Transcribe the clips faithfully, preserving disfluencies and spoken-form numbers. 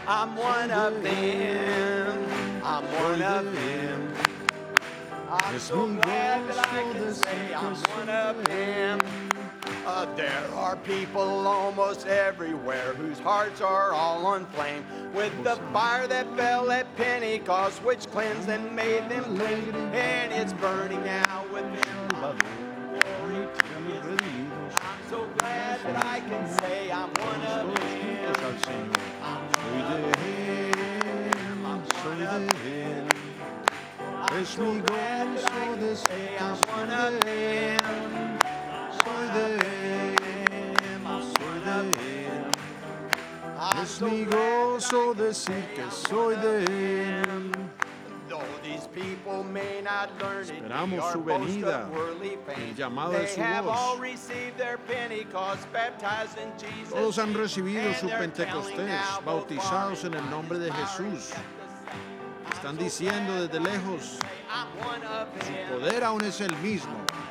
I'm one of them. I'm one of them. I'm so glad that I can say I'm one of them. Uh, there are people almost everywhere whose hearts are all on flame with the fire that fell at Pentecost, which cleansed and made them clean, and it's burning now within love. Glory to His name. I'm so glad that I can say I'm one of them. I'm one of them. I'm one of them. I'm so glad that I can say I'm one of them. Soy de él, soy de él. Es mi gozo decir que soy de él. Esperamos su venida, el llamado de su voz. Todos han recibido su Pentecostés, bautizados en el nombre de Jesús. Están diciendo desde lejos, su poder aún es el mismo.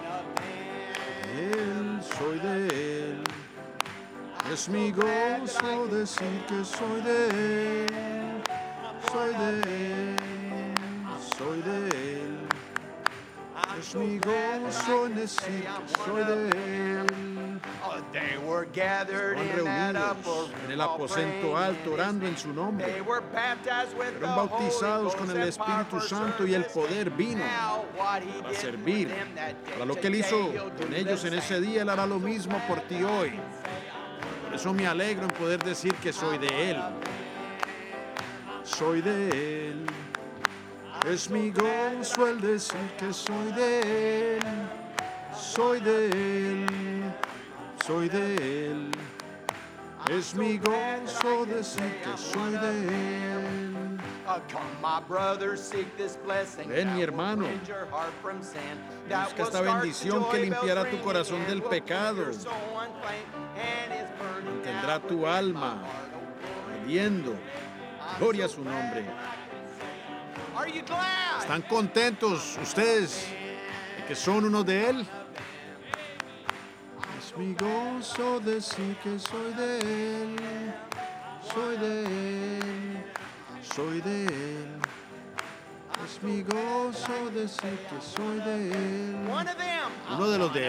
Él, soy de él. Es mi gozo decir que soy de él. Soy de él. Soy de él. Es mi gozo decir que soy de él. Estaban reunidos en el aposento alto orando en su nombre. Fueron bautizados con el Espíritu Santo y el poder vino para servir. Para lo que Él hizo con ellos en ese día, Él hará lo mismo por ti hoy. Por eso me alegro en poder decir que soy de Él. Soy de Él. Es mi gozo el decir que soy de Él. Soy de Él. Soy de Él. Es mi gozo decir que soy de Él. Ven, mi hermano, busca esta bendición que limpiará tu corazón del pecado, mantendrá tu alma ardiendo. Gloria a su nombre. ¿Están contentos ustedes de que son uno de Él? Es mi gozo decir que soy de Él. Soy de Él. Soy de Él. Es mi gozo decir que soy de Él. Uno de los de Él.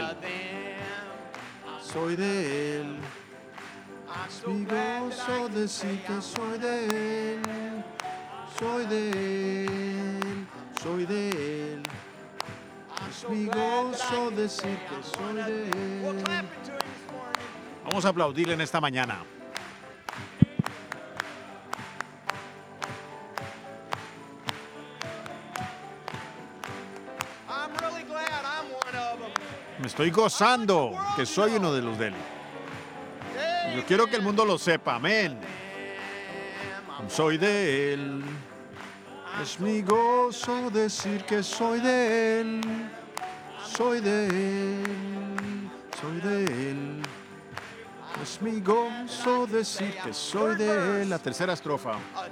Soy de Él. Es mi gozo decir que soy de Él. Soy de Él. Soy de Él. Es mi gozo decir que soy de Él. Vamos a aplaudirle en esta mañana. Me estoy gozando que soy uno de los de Él. Yo quiero que el mundo lo sepa. Amén. Soy de Él. Es mi gozo decir que soy de Él. Soy de Él. Soy de Él. Es mi gozo decir que soy de Él. La tercera estrofa.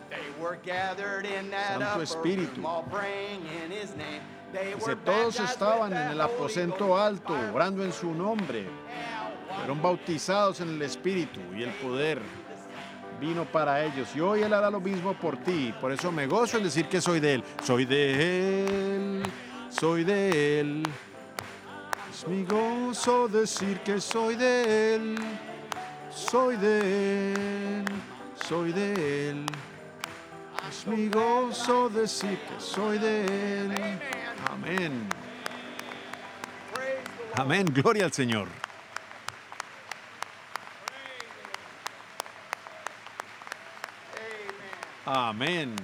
Santo Espíritu. Dice, todos estaban en el aposento alto, orando en su nombre. Fueron bautizados en el Espíritu y el poder vino para ellos. Y hoy Él hará lo mismo por ti. Por eso me gozo en decir que soy de Él. Soy de Él. Soy de Él. Es mi gozo decir que soy de Él. Soy de Él. Soy de Él. Es mi gozo decir que soy de Él. Amén. Amén. Gloria al Señor. Amén.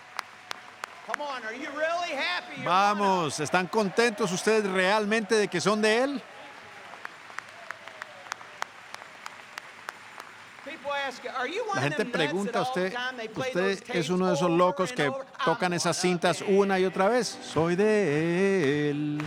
Vamos, ¿están contentos ustedes realmente de que son de Él? La gente pregunta, ¿usted, usted es uno de esos locos que tocan esas cintas una y otra vez? Soy de Él.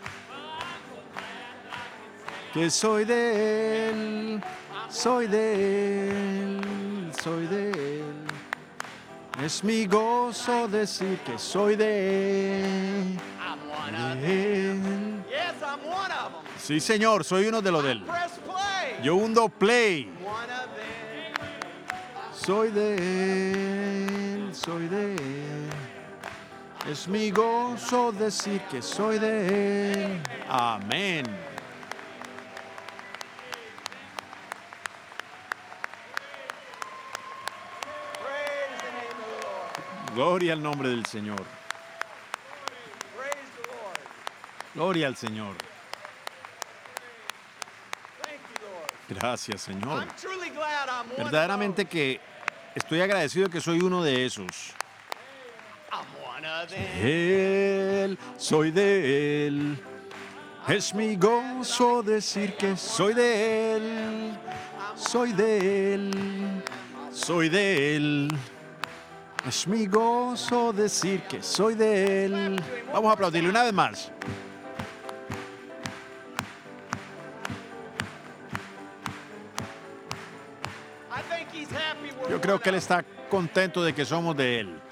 Que soy de Él. Soy de Él. Soy de Él. Es mi gozo decir que soy de Él. De Él. Sí, Señor, soy uno de los de Él. Yo hundo play. soy de Él, soy de Él. Es mi gozo decir que soy de Él. Amén. Praise the name of the Lord. Gloria al nombre del Señor. Praise the Lord. Gloria al Señor. Thank you, Lord. Gracias, Señor. I'm truly glad I'm one Verdaderamente of those. que estoy agradecido de que soy uno de esos. I'm one of them. Él, soy de Él. Es mi gozo decir que soy de Él. Soy de Él. Soy de Él. Es mi gozo decir que soy de Él. Vamos a aplaudirle una vez más. I think he's happy we're Yo creo one que Él of está contento de que somos de Él.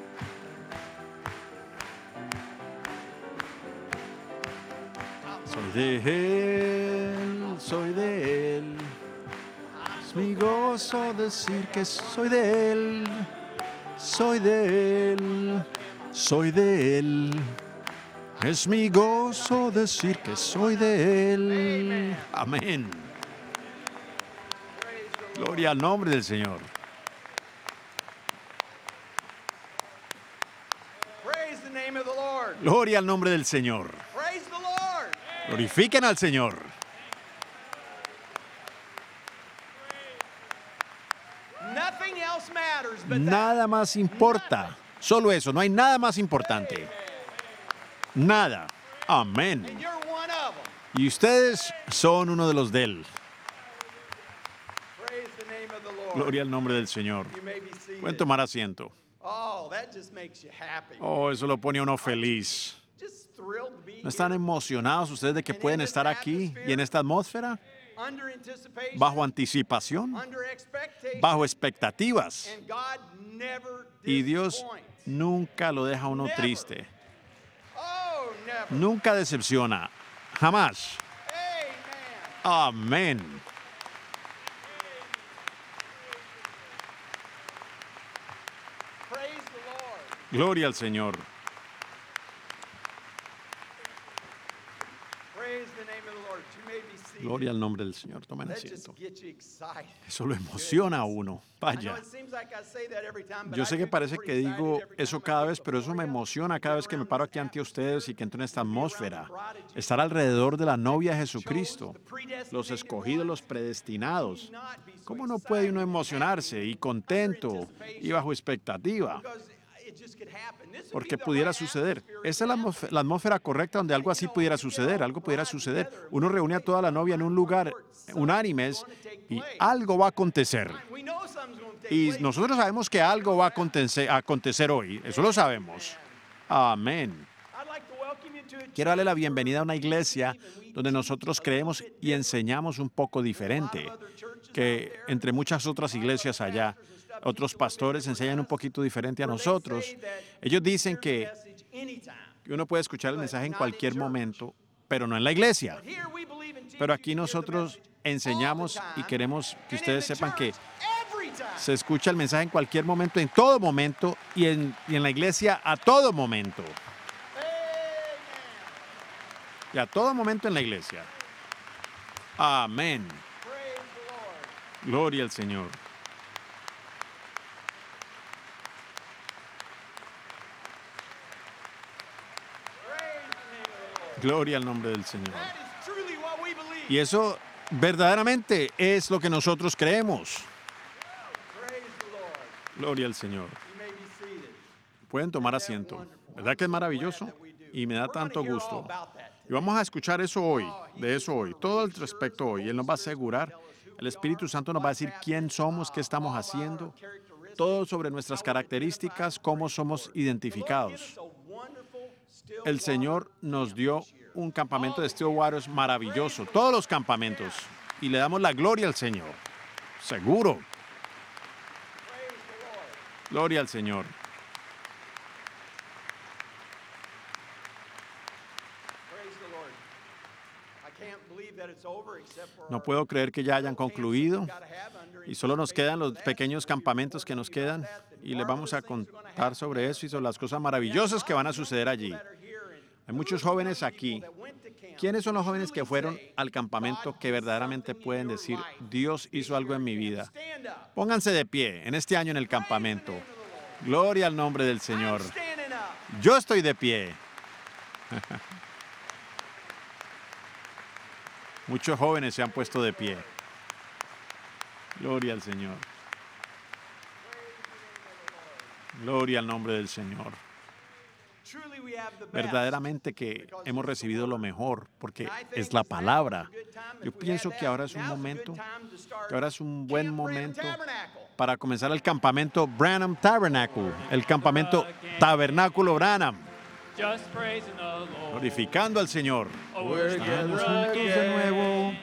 Soy de Él, soy de Él. Es mi gozo decir que soy de Él. Soy de Él, soy de Él. Es mi gozo decir que soy de Él. Amén. Gloria al nombre del Señor. Praise the name of the Lord. Gloria al nombre del Señor. Praise the Lord. Glorifiquen al Señor. Nothing else matters but that. Nada más importa. Solo eso, no hay nada más importante. Nada. Amén. And you're one of them. Y ustedes son uno de los de Él. Praise the name of the Lord. Gloria al nombre del Señor. You may be seated. Pueden tomar asiento. Oh, that just makes you happy. Oh, eso lo pone a uno feliz. Just thrilled to be ¿No están here. emocionados ustedes de que pueden estar aquí y en esta atmósfera? Under anticipation, Bajo anticipación, under expectation, bajo expectativas. and God never Y Dios disappoints. nunca lo deja a uno Never. triste. Oh, never. Nunca decepciona. Jamás. Amen. Amén. Praise the Lord. Gloria al Señor. Praise the name of the Lord. You may be seated. Gloria al nombre del Señor. Tomen That just asiento. gets you excited. Eso lo emociona a uno. I know Vaya. it seems like I say that every time, but Yo I sé do que get parece pretty que digo excited every eso time I cada get vez, pero eso before me you. emociona cada vez que me Around paro this aquí ante atmosphere, ustedes y que entro en esta to be around atmósfera. the bride of Jesus. Estar alrededor de la novia de Jesucristo, The predestinated los escogidos, los ones. predestinados. Not be so ¿Cómo no puede uno excited and emocionarse happy y under contento anticipation, y bajo expectativa? because it just could happen. This would be Porque the pudiera right suceder. atmosphere Esa es la to atmósfera, happen. la atmósfera correcta donde algo así pudiera suceder, algo pudiera suceder. Uno reúne a toda la novia en un lugar unánimes y algo va a acontecer. We know something's going to take Y place. nosotros sabemos que algo va a acontecer, a acontecer hoy. Eso lo sabemos. Amén. I'd like to welcome you to a Quiero darle la church bienvenida a una where we iglesia believe and we donde teach nosotros a creemos little bit y different enseñamos un poco than a lot diferente of other churches out que there. entre muchas otras iglesias allá. Otros pastores enseñan un poquito diferente a Where they nosotros. say that Ellos you dicen hear the que message anytime. que uno puede escuchar el mensaje en cualquier momento, pero no en la iglesia. But here we believe and teach Pero you aquí to hear the nosotros message all the enseñamos y time, queremos que and ustedes in the sepan que church every time. se escucha el mensaje en cualquier momento, en todo momento y en, y en la iglesia a todo momento. Amen. Y a todo momento en la iglesia. Amén. Praise the Lord. Gloria al Señor. Praise the name of the Lord. Gloria al nombre del Señor. That is truly what we believe. Y eso verdaderamente es lo que nosotros creemos. Praise the Lord. Gloria al Señor. You may be seated. Pueden tomar asiento. ¿Verdad que es maravilloso? Y me da tanto gusto. Y vamos a escuchar eso hoy, de eso hoy, todo al respecto hoy. Él nos va a asegurar, el Espíritu Santo nos va a decir quién somos, qué estamos haciendo, todo sobre nuestras características, cómo somos identificados. El Señor nos dio un campamento de Stillwaters maravilloso, todos los campamentos, y le damos la gloria al Señor, seguro. Gloria al Señor. No puedo creer que ya hayan concluido y solo nos quedan los pequeños campamentos que nos quedan y les vamos a contar sobre eso y sobre las cosas maravillosas que van a suceder allí. Hay muchos jóvenes aquí. ¿Quiénes son los jóvenes que fueron al campamento que verdaderamente pueden decir, Dios hizo algo en mi vida? Pónganse de pie en este año en el campamento. Gloria al nombre del Señor. Yo estoy de pie. Muchos jóvenes se han puesto de pie. Gloria al Señor. Gloria al nombre del Señor. Verdaderamente que hemos recibido lo mejor, porque es la palabra. Yo pienso que ahora es un momento, que ahora es un buen momento para comenzar el campamento Branham Tabernacle, el campamento Tabernáculo Branham. Glorificando al Señor. Estamos juntos de nuevo.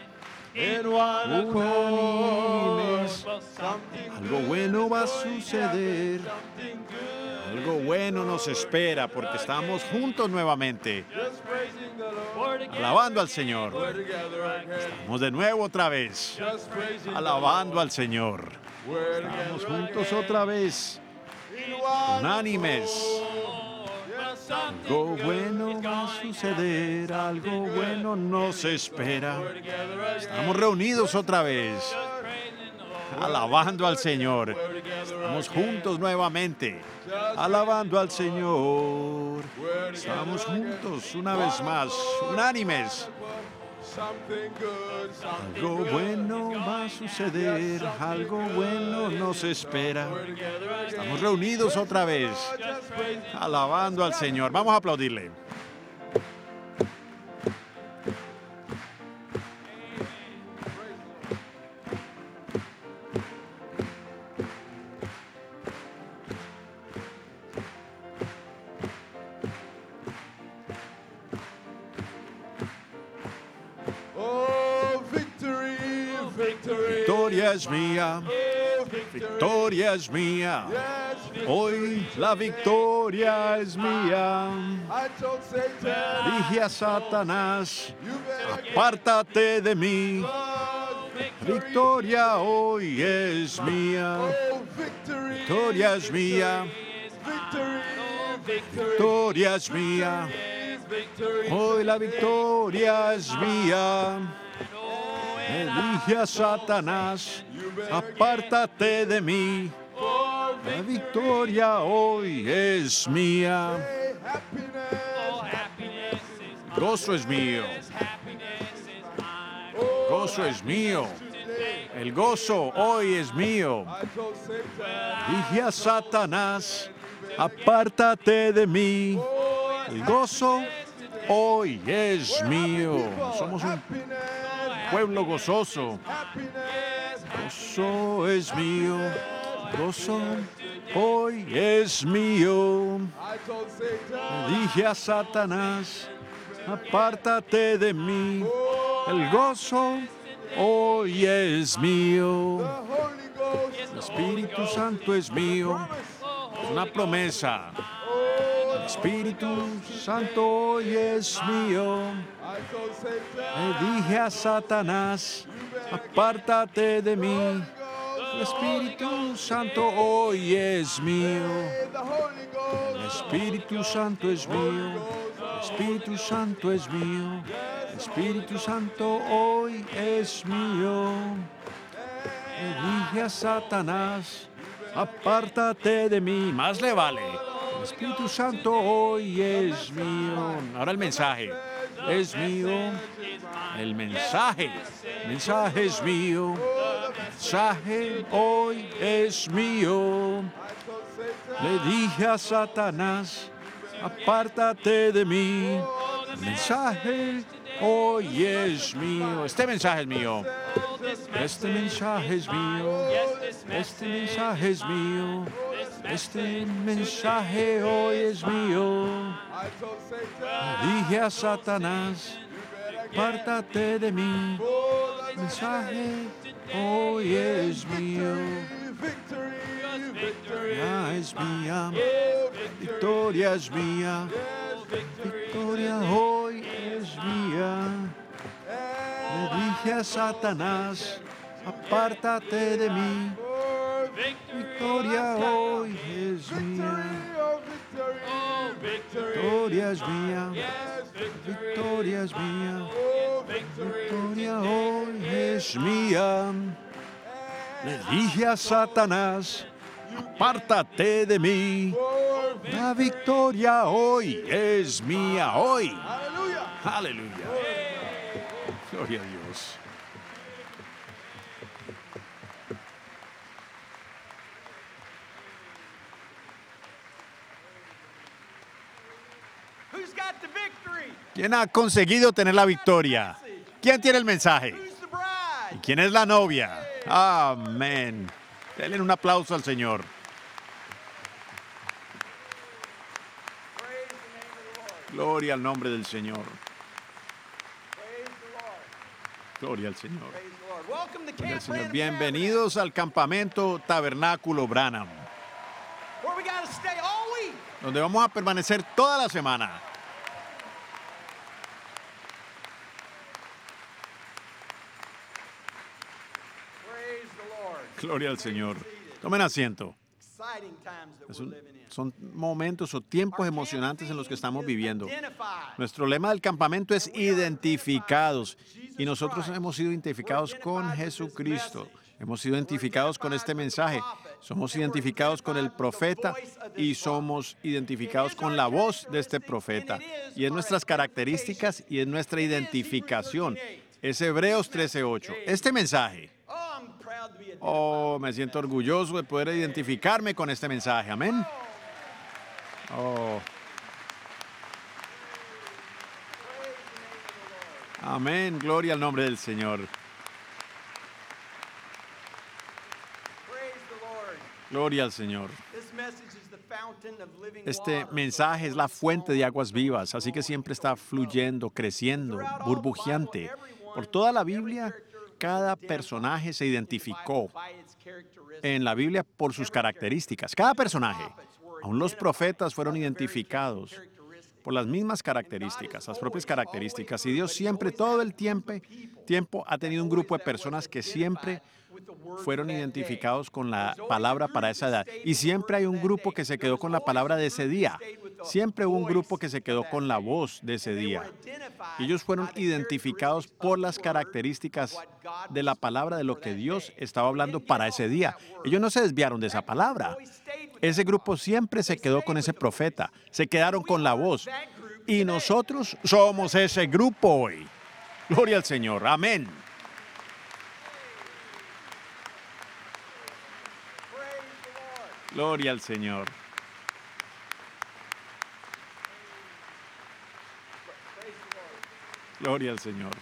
Unánimes. Algo bueno va a suceder. Algo bueno nos espera porque estamos juntos nuevamente. Alabando al Señor. Estamos de nuevo otra vez. Alabando al Señor. Estamos juntos otra vez. Unánimes. Algo bueno va a suceder, algo bueno nos espera. Estamos reunidos otra vez, alabando al Señor. Estamos juntos nuevamente, alabando al Señor. Estamos juntos una vez más, unánimes. Algo bueno va a suceder, algo bueno nos espera. Estamos reunidos otra vez, alabando al Señor. Vamos a aplaudirle. Victoria es mía, victoria es mía, hoy la victoria es mía. Dije a Satanás, apártate de mí, victoria hoy es mía, victoria es mía, victoria es mía, hoy la victoria es mía. Le dije a Satanás, apártate de mí, la victoria hoy es mía. Gozo es mío, gozo es mío, el gozo hoy es mío. Dije a Satanás, apártate de mí, el gozo hoy es mío. Somos un pueblo gozoso. Gozo es mío, gozo hoy es mío. Dije a Satanás, apártate de mí, el gozo hoy es mío. El Espíritu Santo es mío, es una promesa. El Espíritu Santo hoy es mío. Le dije a Satanás, apártate de mí. El Espíritu Santo hoy es mío. El Espíritu Santo es mío. El Espíritu Santo es mío. El Espíritu Santo hoy es mío. Le dije a Satanás, apártate de mí. Más le vale. El Espíritu Santo hoy es mío. Ahora el mensaje. Es mío, el mensaje, el mensaje es mío, el mensaje hoy es mío. Le dije a Satanás, apártate de mí, el mensaje hoy es mío. Este mensaje es mío, este mensaje es mío, este mensaje es mío. Este mensaje hoy es mío. Dije a Satanás, apártate de mí. El mensaje hoy es mío. Victoria es mía. Victoria es mía. Victoria hoy es mía. Le dije a Satanás, apártate de mí. Victoria hoy es mía. Victoria es mía. Victoria es mía. Victoria hoy es mía. Le dije a Satanás, apártate de mí. La victoria hoy es mía. Hoy. Aleluya. Gloria a Dios. ¿Quién ha conseguido tener la victoria? ¿Quién tiene el mensaje? ¿Y quién es la novia? Amén. Denle un aplauso al Señor. Gloria al nombre del Señor. Gloria al Señor. Gloria al Señor. Bienvenidos al campamento Tabernáculo Branham, donde vamos a permanecer toda la semana. Gloria al Señor. Tomen asiento. Es un- son momentos o tiempos emocionantes en los que estamos viviendo. Nuestro lema del campamento es identificados. Y nosotros hemos sido identificados con Jesucristo. Hemos sido identificados con este mensaje. Somos identificados con el profeta y somos identificados con la voz de este profeta. Y es nuestras características y es nuestra identificación. Es Hebreos trece ocho. Este mensaje. Oh, me siento orgulloso de poder identificarme con este mensaje. Amén. Oh. Amén. Gloria al nombre del Señor. Gloria al Señor. Este mensaje es la fuente de aguas vivas, así que siempre está fluyendo, creciendo, burbujeante. Por toda la Biblia, cada personaje se identificó en la Biblia por sus características. Cada personaje, aún los profetas, fueron identificados por las mismas características, las propias características. Y Dios siempre, todo el tiempo, tiempo ha tenido un grupo de personas que siempre fueron identificados con la palabra para esa edad. Y siempre hay un grupo que se quedó con la palabra de ese día. Siempre hubo un grupo que se quedó con la voz de ese día. Ellos fueron identificados por las características de la palabra de lo que Dios estaba hablando para ese día. Ellos no se desviaron de esa palabra. Ese grupo siempre se quedó con ese profeta. Se quedaron con la voz. Y nosotros somos ese grupo hoy. Gloria al Señor. Amén. Gloria al Señor. Gloria al Señor.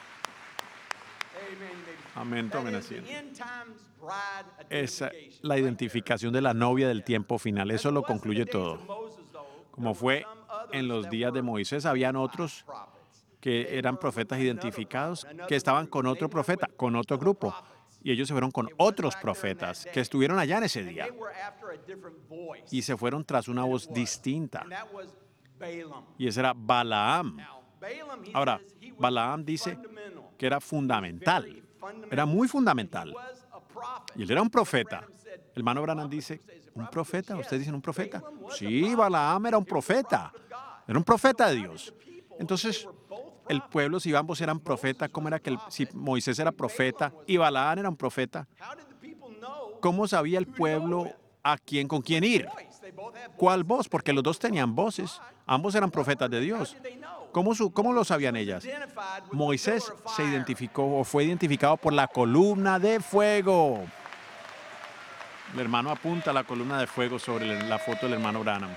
Amén. Tomen asiento. Es la identificación de la novia del tiempo final. Eso lo concluye todo. Como fue en los días de Moisés, habían otros que eran profetas identificados que estaban con otro profeta, con otro grupo. Y ellos se fueron con otros profetas que estuvieron allá en ese día. Y se fueron tras una voz distinta. Y ese era Balaam. Ahora, Balaam dice que era fundamental. Era muy fundamental. Y él era un profeta. El hermano Branham dice, ¿un profeta? ¿Ustedes dicen un profeta? Sí, Balaam era un profeta. Era un profeta de Dios. Entonces, el pueblo, si ambos eran profetas, ¿cómo era que el, si Moisés era profeta y Balaam era un profeta? ¿Cómo sabía el pueblo a quién, con quién ir? ¿Cuál voz? Porque los dos tenían voces. Ambos eran profetas de Dios. ¿Cómo, su, cómo lo sabían ellas? Moisés se identificó o fue identificado por la columna de fuego. El hermano apunta la columna de fuego sobre la foto del hermano Branham.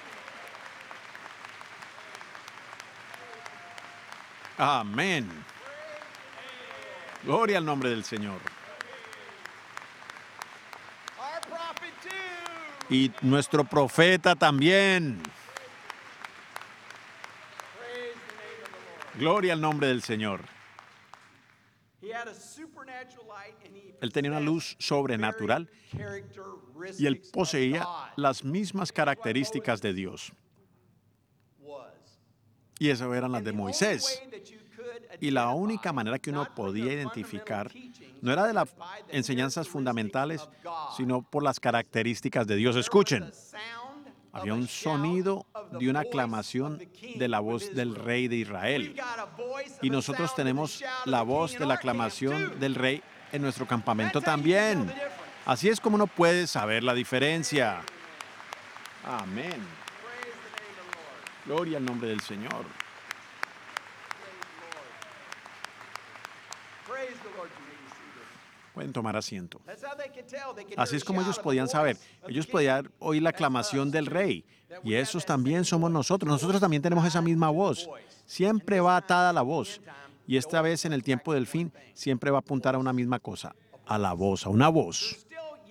Amén. Gloria al nombre del Señor. Y nuestro profeta también. Gloria al nombre del Señor. Él tenía una luz sobrenatural y él poseía las mismas características de Dios. Y esas eran las de Moisés. Y la única manera que uno podía identificar no era de las enseñanzas fundamentales, sino por las características de Dios. Escuchen, había un sonido de una aclamación de la voz del rey de Israel. Y nosotros tenemos la voz de la aclamación del rey en nuestro campamento también. Así es como uno puede saber la diferencia. Amén. Gloria al nombre del Señor. Pueden tomar asiento. Así es como ellos podían saber. Ellos podían oír la aclamación del rey. Y esos también somos nosotros. Nosotros también tenemos esa misma voz. Siempre va atada a la voz. Y esta vez, en el tiempo del fin, siempre va a apuntar a una misma cosa. A la voz, a una voz.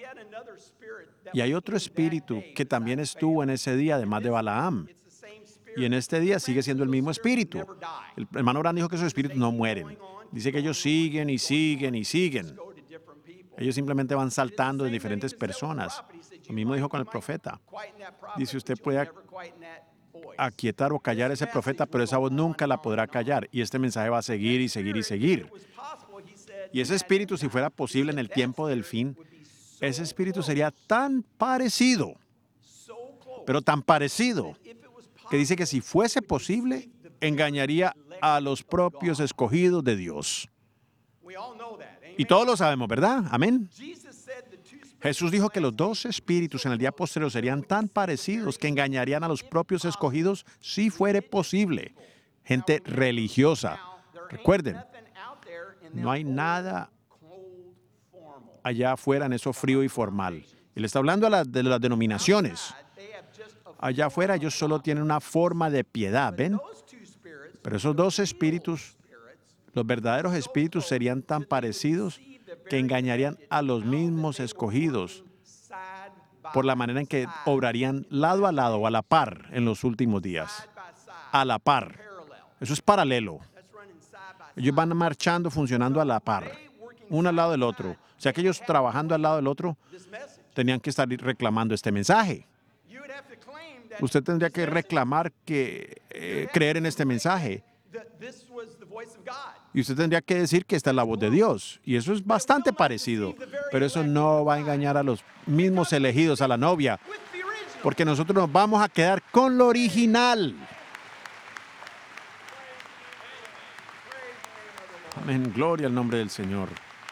Y hay otro espíritu que también estuvo en ese día, además de Balaam. Y en este día sigue siendo el mismo espíritu. El hermano Branham dijo que esos espíritus no mueren. Dice que ellos siguen y siguen y siguen. Ellos simplemente van saltando de diferentes personas. Lo mismo dijo con el profeta. Dice, usted puede aquietar o callar a ese profeta, pero esa voz nunca la podrá callar. Y este mensaje va a seguir y seguir y seguir. Y ese espíritu, si fuera posible en el tiempo del fin, ese espíritu sería tan parecido, pero tan parecido, que dice que si fuese posible, engañaría a los propios escogidos de Dios. Y todos lo sabemos, ¿verdad? Amén. Jesús dijo que los dos espíritus en el día posterior serían tan parecidos que engañarían a los propios escogidos si fuere posible. Gente religiosa. Recuerden, no hay nada allá afuera en eso frío y formal. Y le está hablando a la, de las denominaciones. Allá afuera ellos solo tienen una forma de piedad, ¿ven? Pero esos dos espíritus, los verdaderos espíritus, serían tan parecidos que engañarían a los mismos escogidos por la manera en que obrarían lado a lado o a la par en los últimos días. A la par. Eso es paralelo. Ellos van marchando, funcionando a la par, uno al lado del otro. O sea que ellos trabajando al lado del otro tenían que estar reclamando este mensaje. Usted tendría que reclamar que eh, creer en este mensaje. Y usted tendría que decir que esta es la voz de Dios. Y eso es bastante parecido. Pero eso no va a engañar a los mismos elegidos, a la novia. Porque nosotros nos vamos a quedar con lo original. Amén. Gloria al nombre del Señor.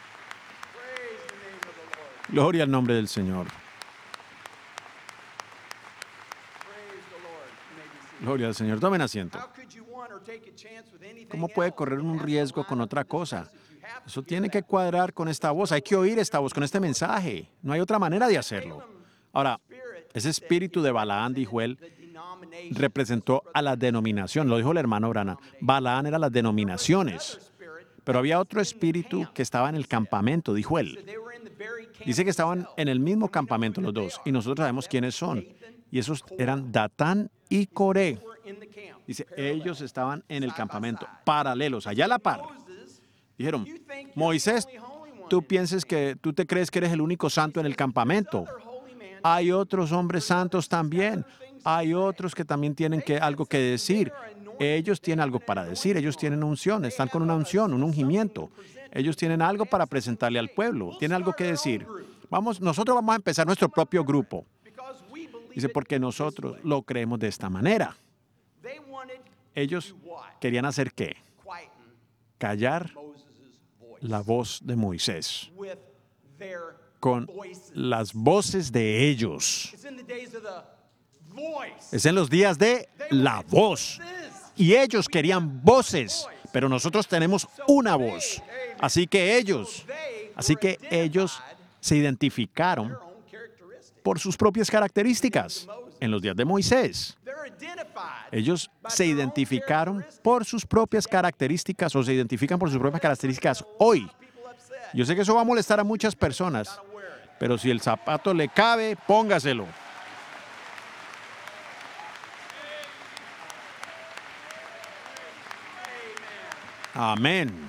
Gloria al nombre del Señor. Gloria al Señor. Tomen asiento. ¿Cómo puede correr un riesgo con otra cosa? Eso tiene que cuadrar con esta voz. Hay que oír esta voz, con este mensaje. No hay otra manera de hacerlo. Ahora, ese espíritu de Balaam, dijo él, representó a la denominación. Lo dijo el hermano Branham. Balaam era las denominaciones. Pero había otro espíritu que estaba en el campamento, dijo él. Dice que estaban en el mismo campamento los dos. Y nosotros sabemos quiénes son. Y esos eran Datán y Coré. Dice, ellos estaban en el campamento, paralelos, allá a la par. Dijeron, Moisés, tú piensas que tú te crees que eres el único santo en el campamento. Hay otros hombres santos también. Hay otros que también tienen que, algo que decir. Ellos tienen algo para decir, ellos tienen unción, están con una unción, un ungimiento. Ellos tienen algo para presentarle al pueblo, tienen algo que decir. Vamos, nosotros vamos a empezar nuestro propio grupo. Dice, porque nosotros lo creemos de esta manera. Ellos querían hacer ¿qué? Callar la voz de Moisés con las voces de ellos. Es en los días de la voz. Y ellos querían voces, pero nosotros tenemos una voz. Así que ellos, así que ellos se identificaron por sus propias características en los días de Moisés. Ellos se identificaron por sus propias características o se identifican por sus propias características hoy. Yo sé que eso va a molestar a muchas personas, pero si el zapato le cabe, póngaselo. Amén.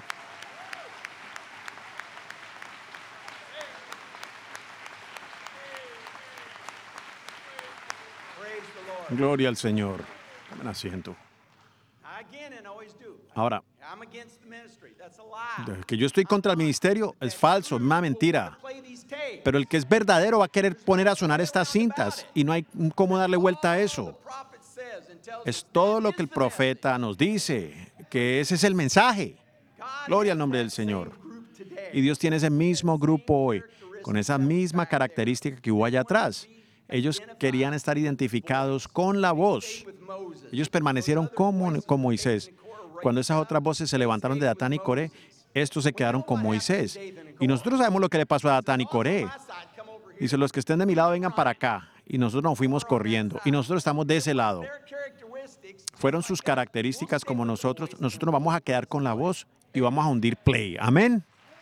Gloria al Señor. Tomen asiento. Ahora, I'm against the ministry. That's a lie. Que yo estoy contra el ministerio es falso, es una mentira. Pero el que es verdadero va a querer poner a sonar estas cintas y no hay cómo darle vuelta a eso. Es todo lo que el profeta nos dice, que ese es el mensaje. Gloria al nombre del Señor. Y Dios tiene ese mismo grupo hoy, con esa misma característica que hubo allá atrás. Ellos querían estar identificados con la voz. Ellos permanecieron como con Moisés. Cuando esas otras voces se levantaron de Datán y Coré, estos se quedaron con Moisés. Y nosotros sabemos lo que le pasó a Datán y Coré. Dice, los que estén de mi lado vengan para acá. Y nosotros nos fuimos corriendo. Y nosotros estamos de ese lado. Fueron sus características como nosotros. Nosotros nos vamos a quedar con la voz y vamos a hundir play. Amén.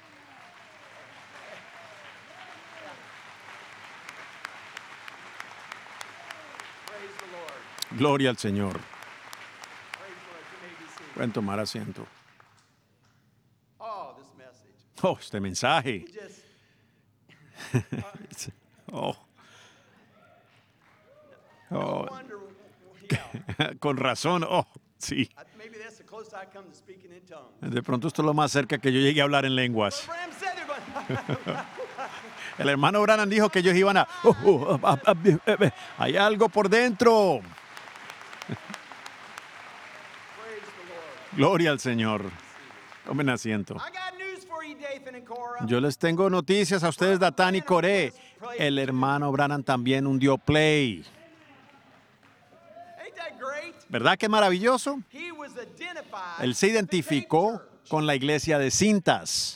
Gloria al Señor. Pueden tomar asiento. Oh, este mensaje. Oh. Oh. Con razón. Oh, sí. De pronto esto es lo más cerca que yo llegué a hablar en lenguas. El hermano Branham dijo que ellos iban a... Oh, oh, oh, oh, oh, hay algo por dentro. Gloria al Señor. Tomen asiento. Yo les tengo noticias a ustedes, Datán y Coré. El hermano Branham también hundió play. ¿Verdad que maravilloso? Él se identificó con la iglesia de cintas.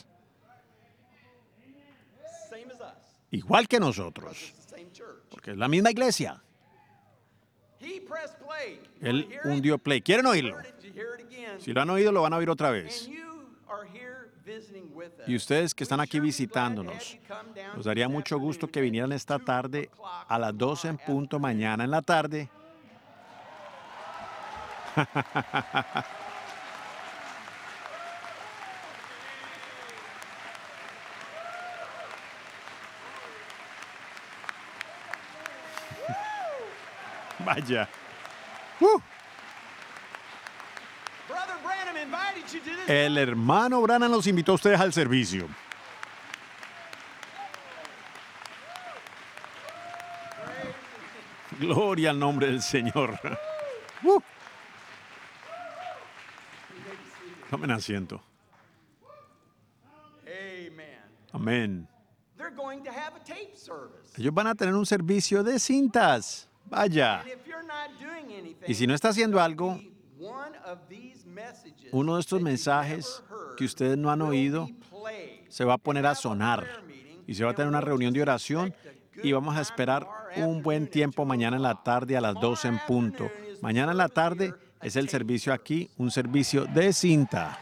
Igual que nosotros. Porque es la misma iglesia. Él hundió play. ¿Quieren oírlo? Si lo han oído, lo van a oír otra vez. Y ustedes que están aquí visitándonos, nos daría mucho gusto que vinieran esta tarde a las doce en punto mañana en la tarde. Vaya. Uh. El hermano Branham los invitó a ustedes al servicio. Gloria al nombre del Señor. Uh. Tomen asiento. Amén. Ellos van a tener un servicio de cintas. Vaya. Y si no está haciendo algo, uno de estos mensajes que ustedes no han oído se va a poner a sonar y se va a tener una reunión de oración y vamos a esperar un buen tiempo mañana en la tarde a las doce en punto. Mañana en la tarde es el servicio aquí, un servicio de cinta.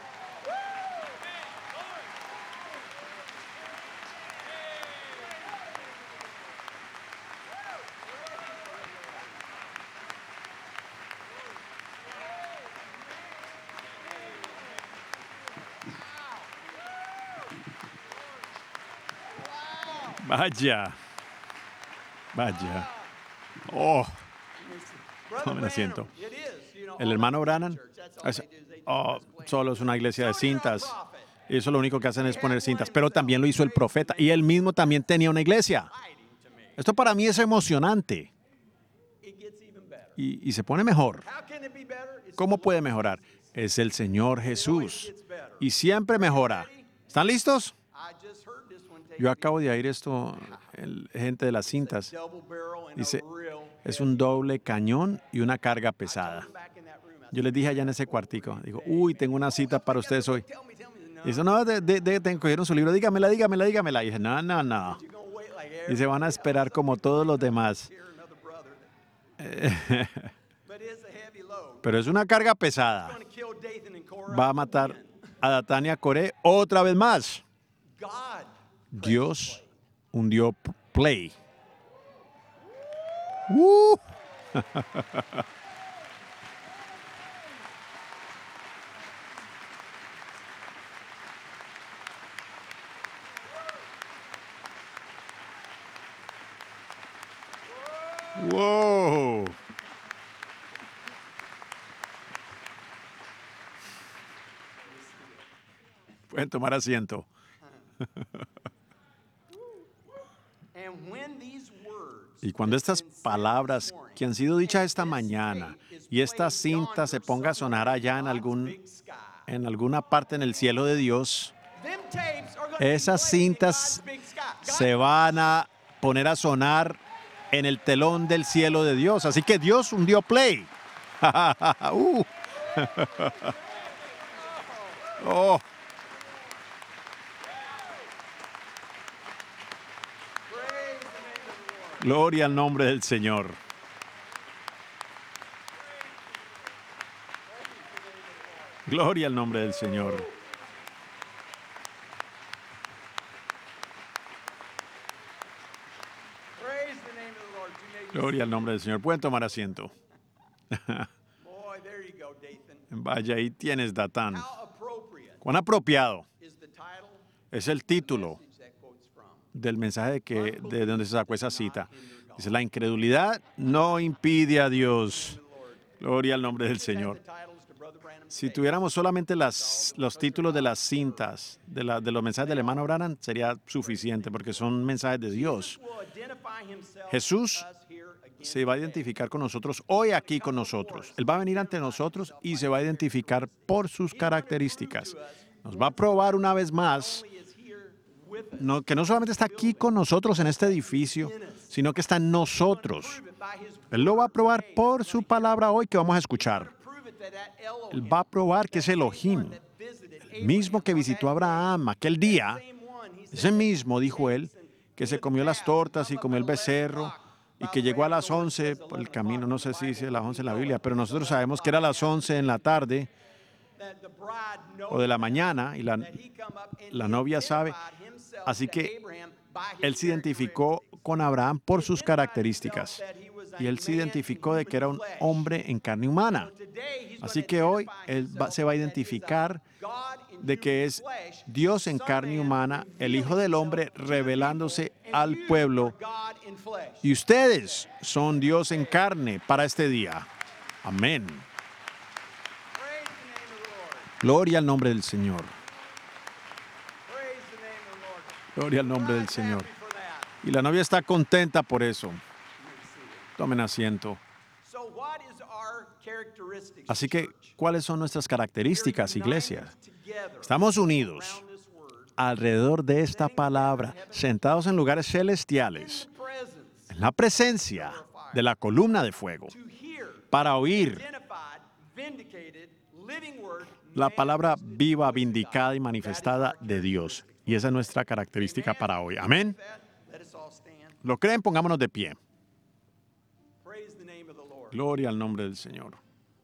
Vaya. Vaya. Oh. Tomen asiento. El hermano Branham es, oh, solo es una iglesia de cintas. Y eso lo único que hacen es poner cintas. Pero también lo hizo el profeta. Y él mismo también tenía una iglesia. Esto para mí es emocionante. Y, y se pone mejor. ¿Cómo puede mejorar? Es el Señor Jesús. Y siempre mejora. ¿Están listos? Yo acabo de oír esto, el, gente de las cintas. Dice, es un doble cañón y una carga pesada. Yo les dije allá en ese cuartico, digo, uy, tengo una cita para ustedes hoy. Y dice, no, de, de, de, de, cogieron su libro, dígamela, dígamela, dígamela. Y dije, no, no, no. Y se van a esperar como todos los demás. Pero es una carga pesada. Va a matar a Datán y a Coré otra vez más. Dios hundió play. Uh. Wow. Pueden tomar asiento. Y cuando estas palabras que han sido dichas esta mañana y esta cinta se ponga a sonar allá en, algún, en alguna parte en el cielo de Dios, esas cintas se van a poner a sonar en el telón del cielo de Dios. Así que Dios hundió play. uh. oh. Gloria al nombre del Señor. Gloria al nombre del Señor. Gloria al nombre del Señor. Pueden tomar asiento. Vaya, ahí tienes, Datán. Cuán apropiado es el título del mensaje que, de donde se sacó esa cita. Dice, la incredulidad no impide a Dios. Gloria al nombre del Señor. Si tuviéramos solamente las, los títulos de las cintas, de, la, de los mensajes del hermano Branham, sería suficiente, porque son mensajes de Dios. Jesús se va a identificar con nosotros, hoy aquí con nosotros. Él va a venir ante nosotros y se va a identificar por sus características. Nos va a probar una vez más no, que no solamente está aquí con nosotros en este edificio, sino que está en nosotros. Él lo va a probar por su palabra hoy que vamos a escuchar. Él va a probar que es Elohim, el mismo que visitó a Abraham aquel día. Ese mismo, dijo él, que se comió las tortas y comió el becerro y que llegó a las once por el camino. No sé si dice las once en la Biblia, pero nosotros sabemos que era a las once en la tarde o de la mañana y la, la novia sabe. Así que él se identificó con Abraham por sus características y él se identificó de que era un hombre en carne humana. Así que hoy él va, se va a identificar de que es Dios en carne humana, el Hijo del Hombre revelándose al pueblo. Y ustedes son Dios en carne para este día. Amén. Gloria al nombre del Señor. Gloria al nombre del Señor. Y la novia está contenta por eso. Tomen asiento. Así que, ¿cuáles son nuestras características, iglesia? Estamos unidos alrededor de esta palabra, sentados en lugares celestiales, en la presencia de la columna de fuego, para oír la palabra viva, vindicada y manifestada de Dios. Y esa es nuestra característica para hoy. Amén. ¿Lo creen? Pongámonos de pie. Gloria al nombre del Señor.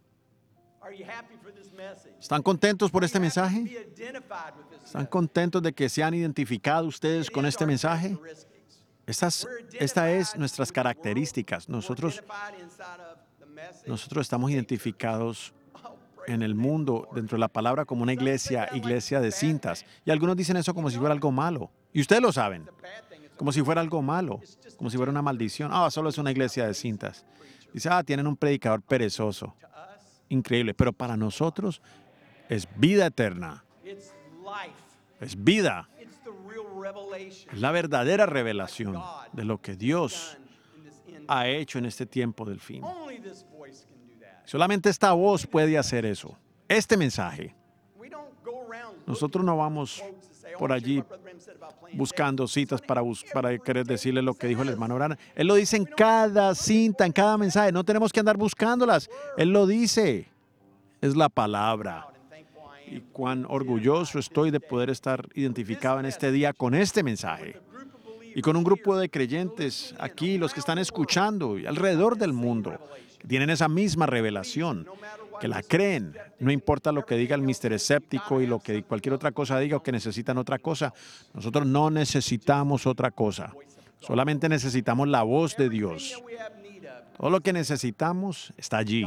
¿Están contentos por este mensaje? ¿Están contentos de que se han identificado ustedes con este mensaje? Estas, esta es nuestras características. Nosotros, nosotros estamos identificados en el mundo, dentro de la palabra, como una iglesia, iglesia de cintas. Y algunos dicen eso como si fuera algo malo. Y ustedes lo saben. Como si fuera algo malo. Como si fuera una maldición. Ah, solo es una iglesia de cintas. Dice, ah, tienen un predicador perezoso. Increíble. Pero para nosotros es vida eterna. Es vida. Es la verdadera revelación de lo que Dios ha hecho en este tiempo del fin. Solamente esta voz puede hacer eso. Este mensaje. Nosotros no vamos por allí buscando citas para, bus para querer decirle lo que dijo el hermano Branham. Él lo dice en cada cinta, en cada mensaje. No tenemos que andar buscándolas. Él lo dice. Es la palabra. Y cuán orgulloso estoy de poder estar identificado en este día con este mensaje. Y con un grupo de creyentes aquí, los que están escuchando y alrededor del mundo, que tienen esa misma revelación, que la creen, no importa lo que diga el mister Escéptico y lo que cualquier otra cosa diga o que necesitan otra cosa. Nosotros no necesitamos otra cosa, solamente necesitamos la voz de Dios. Todo lo que necesitamos está allí.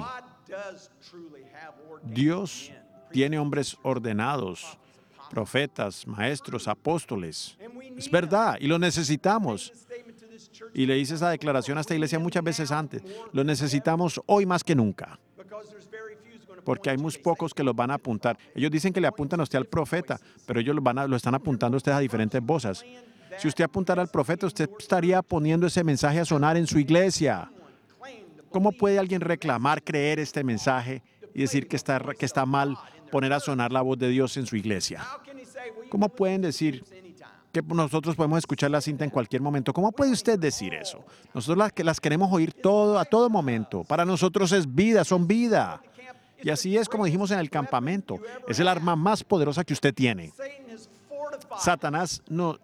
Dios tiene hombres ordenados, profetas, maestros, apóstoles. Es verdad, y lo necesitamos. Y le hice esa declaración a esta iglesia muchas veces antes. Lo necesitamos hoy más que nunca. porque hay muy pocos que los van a apuntar. Ellos dicen que le apuntan a usted al profeta, pero ellos lo, van a, lo están apuntando a ustedes a diferentes voces. Si usted apuntara al profeta, usted estaría poniendo ese mensaje a sonar en su iglesia. ¿Cómo puede alguien reclamar, creer este mensaje y decir que está, que está mal poner a sonar la voz de Dios en su iglesia? ¿Cómo pueden decir que nosotros podemos escuchar la cinta en cualquier momento? ¿Cómo puede usted decir eso? Nosotros las, que las queremos oír todo, a todo momento. Para nosotros es vida, son vida. Y así es como dijimos en el campamento. Es el arma más poderosa que usted tiene. Satanás no...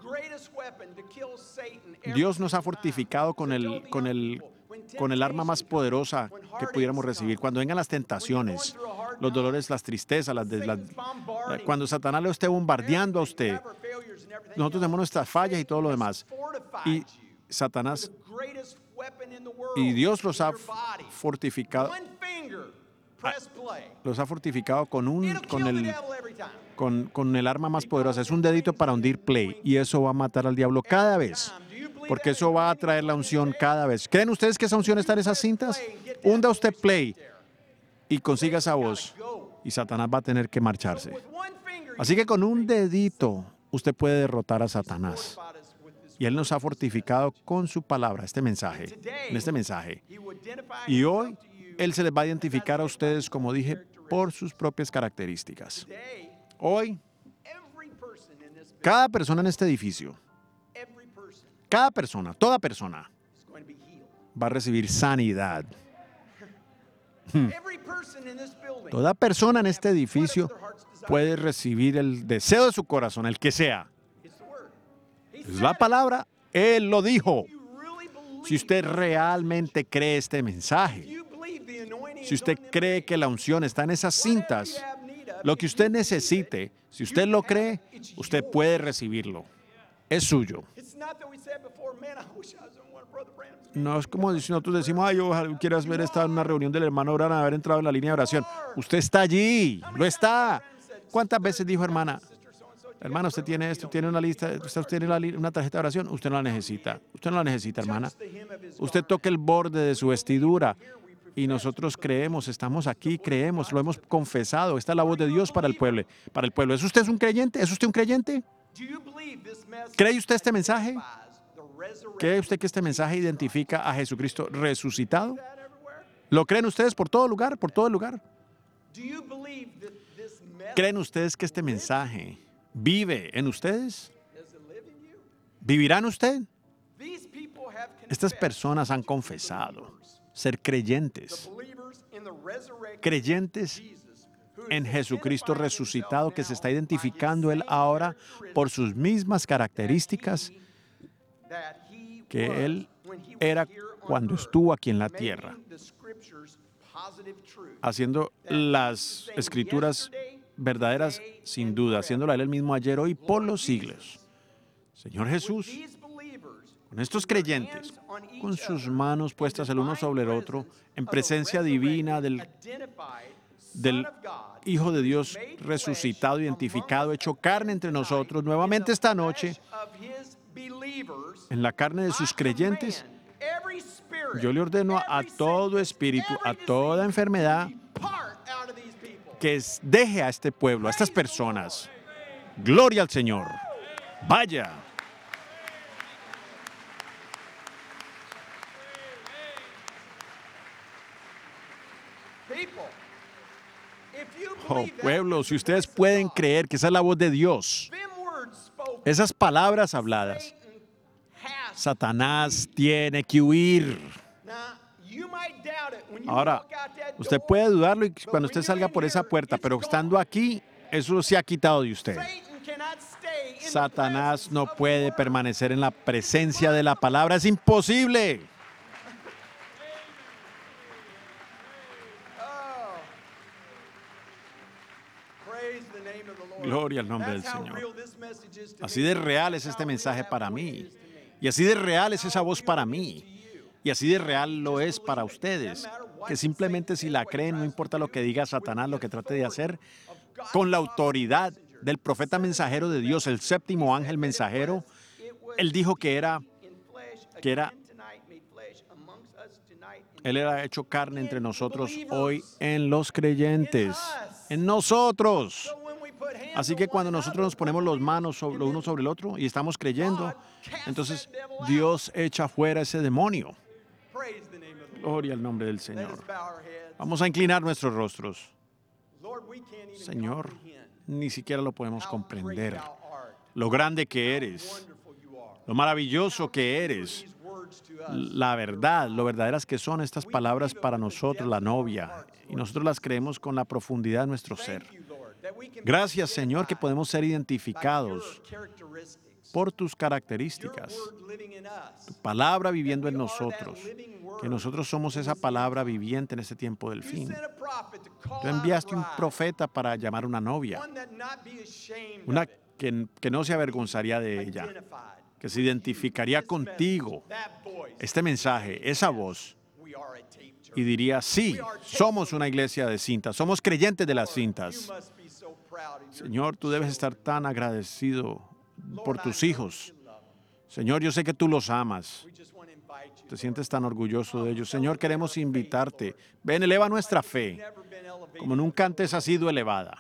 Dios nos ha fortificado con el, con el, con el arma más poderosa que pudiéramos recibir. Cuando vengan las tentaciones, los dolores, las tristezas, las, las, cuando Satanás lo esté bombardeando a usted, nosotros tenemos nuestras fallas y todo lo demás. Y Satanás y Dios los ha fortificado. Los ha fortificado con, un, con, el, con, con el arma más poderosa. Es un dedito para hundir play. Y eso va a matar al diablo cada vez. Porque eso va a traer la unción cada vez. ¿Creen ustedes que esa unción está en esas cintas? Hunda usted play y consiga esa voz. Y Satanás va a tener que marcharse. Así que con un dedito usted puede derrotar a Satanás. Y Él nos ha fortificado con su palabra, este mensaje, en este mensaje. Y hoy Él se les va a identificar a ustedes, como dije, por sus propias características. Hoy, cada persona en este edificio, cada persona, toda persona, va a recibir sanidad. Toda persona en este edificio puede recibir el deseo de su corazón, el que sea. Es la palabra, Él lo dijo. Si usted realmente cree este mensaje, si usted cree que la unción está en esas cintas, lo que usted necesite, si usted lo cree, usted puede recibirlo. Es suyo. No es como si nosotros decimos, ay, yo quiero haber estado en una reunión del hermano Branham, haber entrado en la línea de oración. Usted está allí, lo está. ¿Cuántas veces dijo, hermana? Hermana, usted tiene esto, tiene una lista, usted tiene una tarjeta de oración, usted no la necesita. Usted no la necesita, hermana. Usted toca el borde de su vestidura y nosotros creemos, estamos aquí, creemos, lo hemos confesado. Esta es la voz de Dios para el pueblo. Para el pueblo. ¿Es usted un creyente? ¿Es usted un creyente? ¿Cree usted este mensaje? ¿Cree usted que este mensaje identifica a Jesucristo resucitado? ¿Lo creen ustedes por todo lugar, por todo lugar? ¿Creen ustedes que este mensaje vive en ustedes? ¿Vivirá en usted? Estas personas han confesado ser creyentes, creyentes en Jesucristo resucitado, que se está identificando Él ahora por sus mismas características que Él era cuando estuvo aquí en la tierra, haciendo las escrituras verdaderas sin duda, haciéndolo a Él el mismo ayer, hoy, por los siglos. Señor Jesús, con estos creyentes, con sus manos puestas el uno sobre el otro, en presencia divina del, del Hijo de Dios resucitado, identificado, hecho carne entre nosotros, nuevamente esta noche, en la carne de sus creyentes, yo le ordeno a todo espíritu, a toda enfermedad, que deje a este pueblo, a estas personas. Gloria al Señor. Vaya. Oh, pueblo, si ustedes pueden creer que esa es la voz de Dios, esas palabras habladas, Satanás tiene que huir. Ahora, usted puede dudarlo cuando usted salga por esa puerta, pero estando aquí, eso se ha quitado de usted. Satanás no puede permanecer en la presencia de la palabra, es imposible. Gloria al nombre del Señor. Así de real es este mensaje para mí. Y así de real es esa voz para mí. Y así de real lo es para ustedes. Que simplemente si la creen, no importa lo que diga Satanás, lo que trate de hacer, con la autoridad del profeta mensajero de Dios, el séptimo ángel mensajero, él dijo que era, que era Él era hecho carne entre nosotros hoy en los creyentes, en nosotros. Así que cuando nosotros nos ponemos las manos sobre, lo uno sobre el otro y estamos creyendo, entonces Dios echa fuera ese demonio. Gloria al nombre del Señor. Vamos a inclinar nuestros rostros. Señor, ni siquiera lo podemos comprender. Lo grande que eres, lo maravilloso que eres, la verdad, lo verdaderas que son estas palabras para nosotros, la novia, y nosotros las creemos con la profundidad de nuestro ser. Gracias, Señor, que podemos ser identificados por tus características, tu palabra viviendo en nosotros, que nosotros somos esa palabra viviente en este tiempo del fin. Tú enviaste un profeta para llamar una novia, una que, que no se avergonzaría de ella, que se identificaría contigo, este mensaje, esa voz, y diría, sí, somos una iglesia de cintas, somos creyentes de las cintas. Señor, tú debes estar tan agradecido por tus hijos. Señor, yo sé que tú los amas. Te sientes tan orgulloso de ellos. Señor, queremos invitarte. Ven, eleva nuestra fe, como nunca antes ha sido elevada.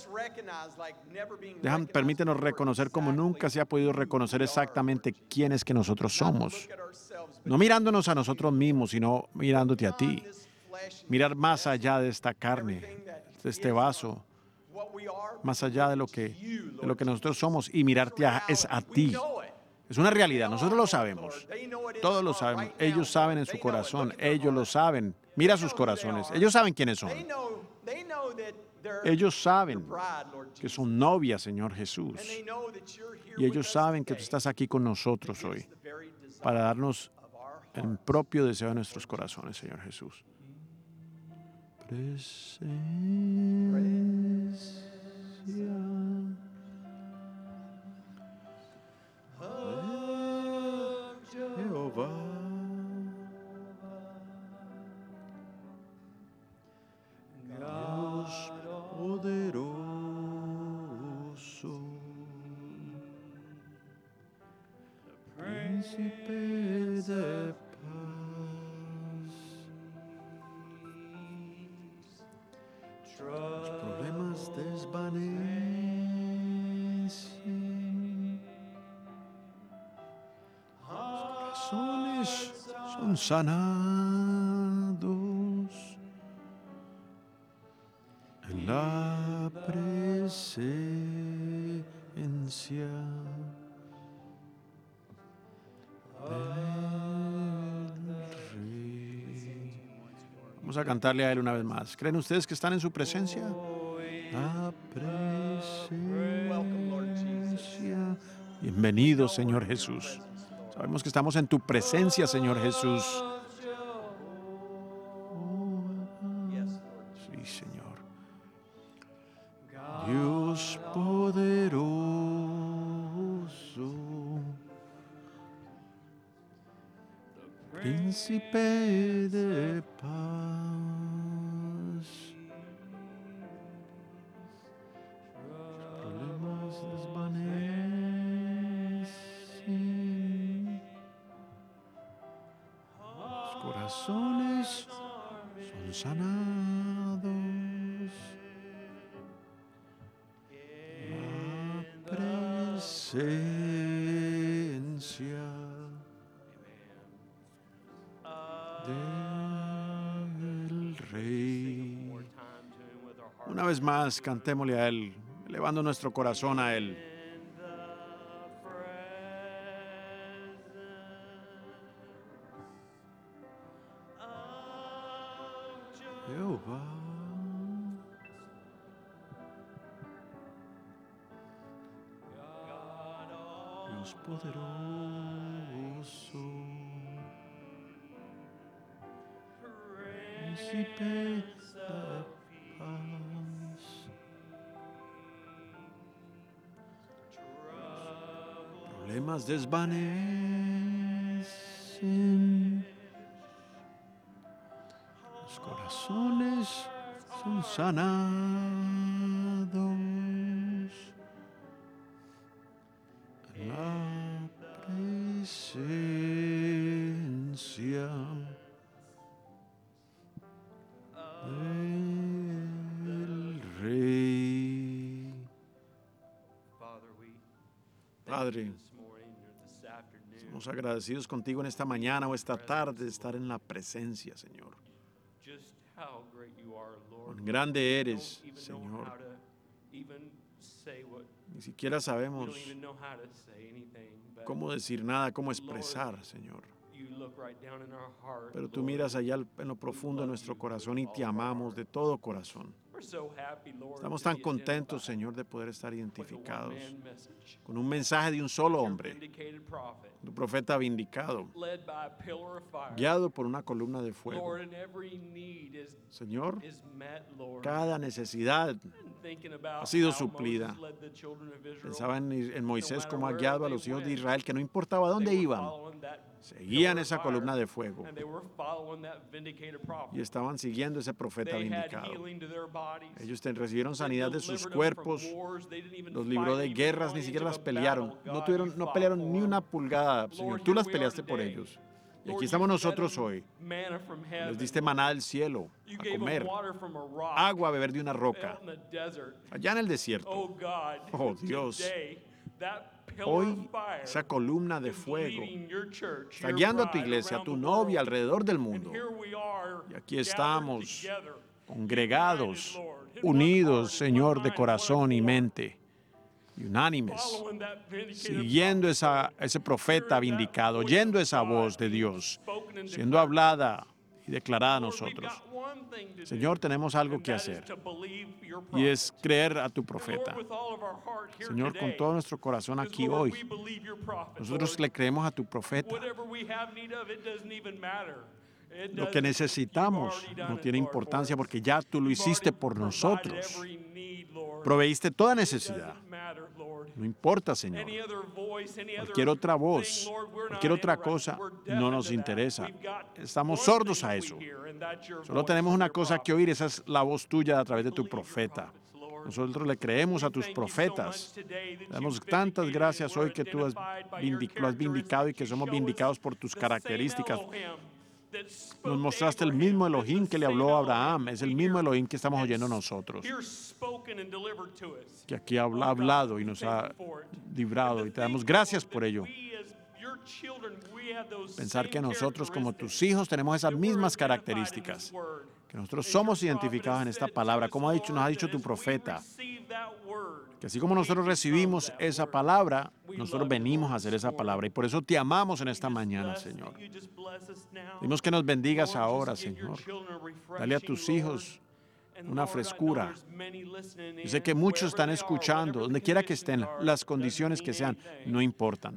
Dejan, permítenos reconocer como nunca se ha podido reconocer exactamente quién es que nosotros somos. No mirándonos a nosotros mismos, sino mirándote a ti. Mirar más allá de esta carne, de este vaso, más allá de lo que, de lo que nosotros somos, y mirarte a, es a ti. Es una realidad, nosotros lo sabemos, todos lo sabemos, ellos saben en su corazón, ellos lo saben, mira sus corazones, ellos saben quiénes son. Ellos saben que son novias, Señor Jesús, y ellos saben que tú estás aquí con nosotros hoy para darnos el propio deseo de nuestros corazones, Señor Jesús. Presencia. Jehová, Dios poderoso, príncipe de paz, los problemas desvanecen. Corazones son sanados en la presencia del Rey. Vamos a cantarle a Él una vez más. ¿Creen ustedes que están en su presencia? La presencia. Bienvenido, Señor Jesús. Sabemos que estamos en tu presencia, Señor Jesús. Sí, Señor. Dios poderoso, príncipe de paz. Problemas desvanecen. Los corazones son sanados. La presencia del Rey. Una vez más, cantémosle a Él, elevando nuestro corazón a Él. Jehová, Dios poderoso, príncipe de paz, problemas desvanecen, los corazones son sanados. La presencia Padre, somos agradecidos contigo en esta mañana o esta tarde de estar en la presencia, Señor. Cuán grande eres, Señor. Ni siquiera sabemos cómo decir nada, cómo expresar, Señor. Pero tú miras allá en lo profundo de nuestro corazón y te amamos de todo corazón. Estamos tan contentos, Señor, de poder estar identificados con un mensaje de un solo hombre, tu profeta vindicado, guiado por una columna de fuego. Señor, cada necesidad ha sido suplida. Pensaba en, en Moisés como ha guiado a los hijos de Israel, que no importaba dónde iban, seguían esa columna de fuego y estaban siguiendo ese profeta vindicado. Ellos recibieron sanidad de sus cuerpos, los libró de guerras, ni siquiera las pelearon. No, tuvieron, no pelearon ni una pulgada, Señor. Tú las peleaste por ellos. Y aquí estamos nosotros hoy. Les diste maná del cielo a comer, agua a beber de una roca, allá en el desierto. Oh, Dios. Hoy esa columna de fuego está guiando a tu iglesia, a tu novia alrededor del mundo. Y aquí estamos congregados, unidos, Señor, de corazón y mente, y unánimes, siguiendo esa, ese profeta vindicado, oyendo esa voz de Dios, siendo hablada y declarada a nosotros. Señor, tenemos algo que hacer, y es creer a tu profeta. Señor, con todo nuestro corazón aquí hoy, nosotros le creemos a tu profeta. Lo que necesitamos no tiene importancia porque ya tú lo hiciste por nosotros. Proveíste toda necesidad. No importa, Señor. Cualquier otra voz, cualquier otra cosa, no nos interesa. Estamos sordos a eso. Solo tenemos una cosa que oír, esa es la voz tuya a través de tu profeta. Nosotros le creemos a tus profetas. Te damos tantas gracias hoy que tú has vindic- lo has vindicado y que somos vindicados por tus características. Nos mostraste el mismo Elohim que le habló a Abraham. Es el mismo Elohim que estamos oyendo nosotros, que aquí ha hablado y nos ha librado. Y te damos gracias por ello. Pensar que nosotros como tus hijos tenemos esas mismas características, que nosotros somos identificados en esta palabra, como ha dicho, nos ha dicho tu profeta, que así como nosotros recibimos esa palabra, nosotros venimos a hacer esa palabra, y por eso te amamos en esta mañana, Señor. Pedimos que nos bendigas ahora, Señor. Dale a tus hijos una frescura. Yo sé que muchos están escuchando, donde quiera que estén, las condiciones que sean, no importan.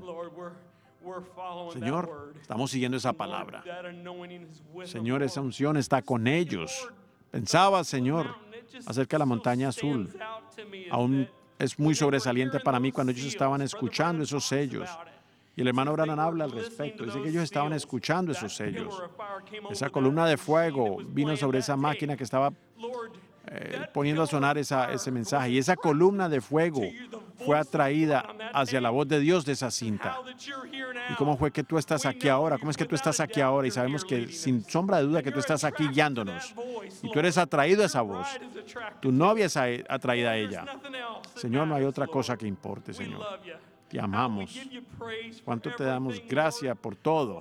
Señor, estamos siguiendo esa palabra. Señor, esa unción está con ellos. Pensaba, Señor, acerca de la montaña azul. Aún es muy sobresaliente para mí cuando ellos estaban escuchando esos sellos. Y el hermano Branham habla al respecto. Dice que ellos estaban escuchando esos sellos. Esa columna de fuego vino sobre esa máquina que estaba eh, poniendo a sonar esa, ese mensaje. Y esa columna de fuego fue atraída hacia la voz de Dios de esa cinta. ¿Y cómo fue que tú estás aquí ahora? ¿Cómo es que tú estás aquí ahora? Y sabemos que sin sombra de duda que tú estás aquí guiándonos. Y tú eres atraído a esa voz. Tu novia es atraída a ella. Señor, no hay otra cosa que importe, Señor. Te amamos. ¿Cuánto te damos gracias por todo?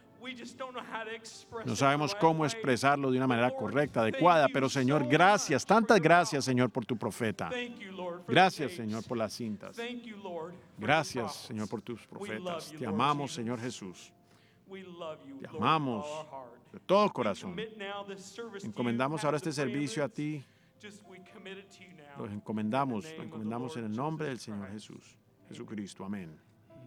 No sabemos cómo expresarlo de una manera correcta, adecuada, pero Señor, gracias, tantas gracias, Señor, por tu profeta. Gracias, Señor, por las cintas. Gracias, Señor, por tus profetas. Te amamos, Señor Jesús. Te amamos de todo corazón. Encomendamos ahora este servicio a ti. Lo encomendamos, lo encomendamos en el nombre del Señor Jesús. Jesucristo, amén.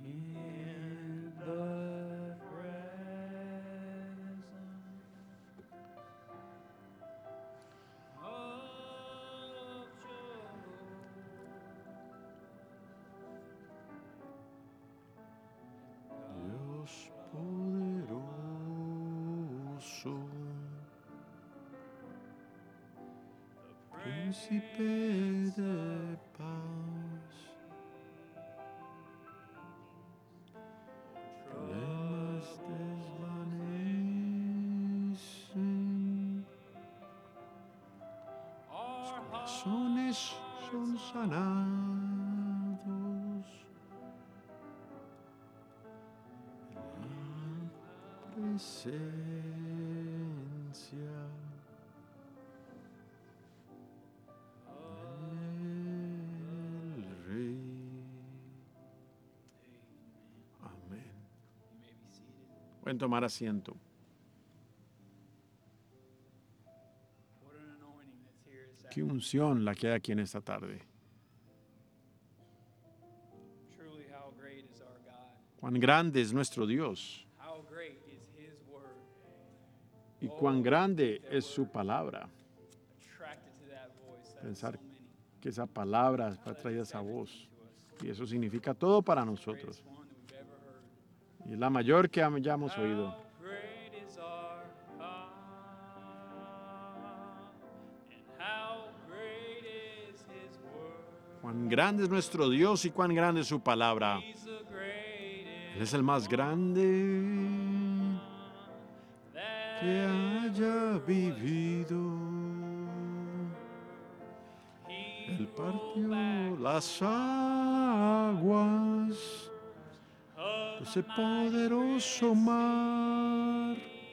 Dios poderoso, príncipe de paz, problemas desvanecen, los corazones son sanados, presencia del Rey. Amén. Pueden tomar asiento. Qué unción la que hay aquí en esta tarde. Cuán grande es nuestro Dios. Y cuán grande es su palabra. Pensar que esa palabra va a traer esa voz. Y eso significa todo para nosotros. Y es la mayor que hayamos oído. Cuán grande es nuestro Dios y cuán grande es su palabra. Él es el más grande que haya vivido. Él partió las aguas de ese poderoso mar.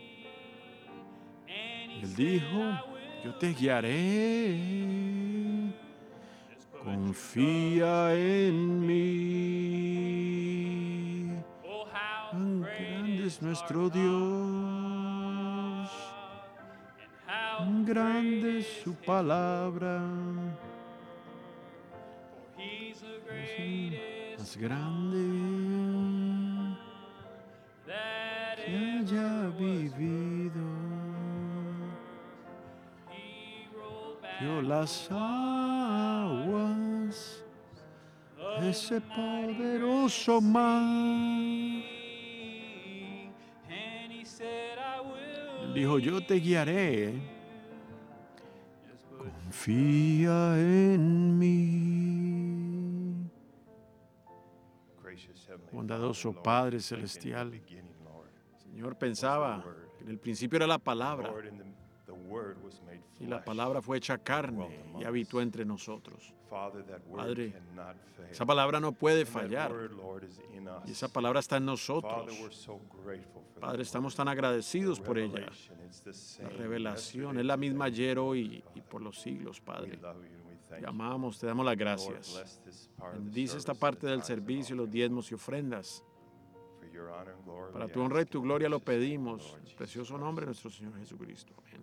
Él dijo, yo te guiaré, confía en mí. Cuán grande es nuestro Dios, cuán grande es su palabra. Es más grande que haya vivido. Dio las aguas, ese poderoso mar. Él dijo, yo te guiaré, confía en mí. Bondadoso Padre Celestial, Señor, pensaba que en el principio era la palabra, y la palabra fue hecha carne y habitó entre nosotros. Padre, esa palabra no puede fallar, y esa palabra está en nosotros. Padre, estamos tan agradecidos por ella. La revelación es la misma ayer, hoy y por los siglos, Padre. Te amamos, te damos las gracias. Bendice esta parte del servicio, los diezmos y ofrendas. Para tu honra y tu gloria lo pedimos, en el precioso nombre de nuestro Señor Jesucristo. Amén.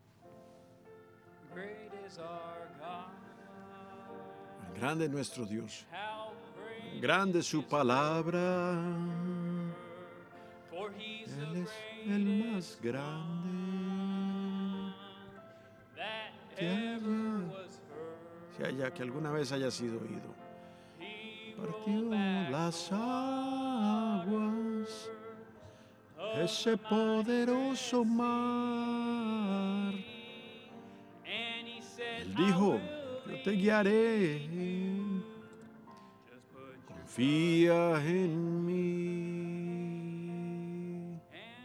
Grande es nuestro Dios, grande es su palabra. Él es el más grande que haya, si haya, que alguna vez haya sido oído. Partió las aguas, ese poderoso mar. Él dijo, yo te guiaré, confía en mí.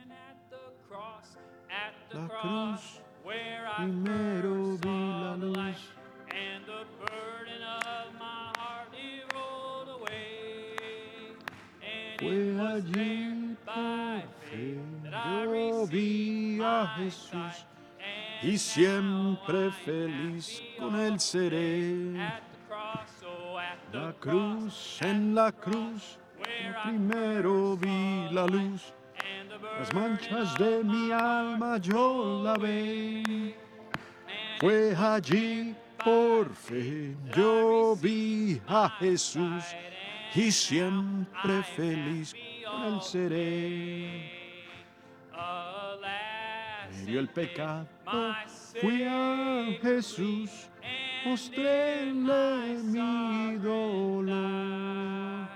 La cruz, primero vi la luz. Fue allí por fe, yo vi a Jesús y siempre feliz con él seré. La cruz, en la cruz, primero vi la luz, las manchas de mi alma yo lavé. Fue allí por fe, yo vi a Jesús y siempre feliz con él seré. Me dio el pecado, fui a Jesús, mostréle mi dolor.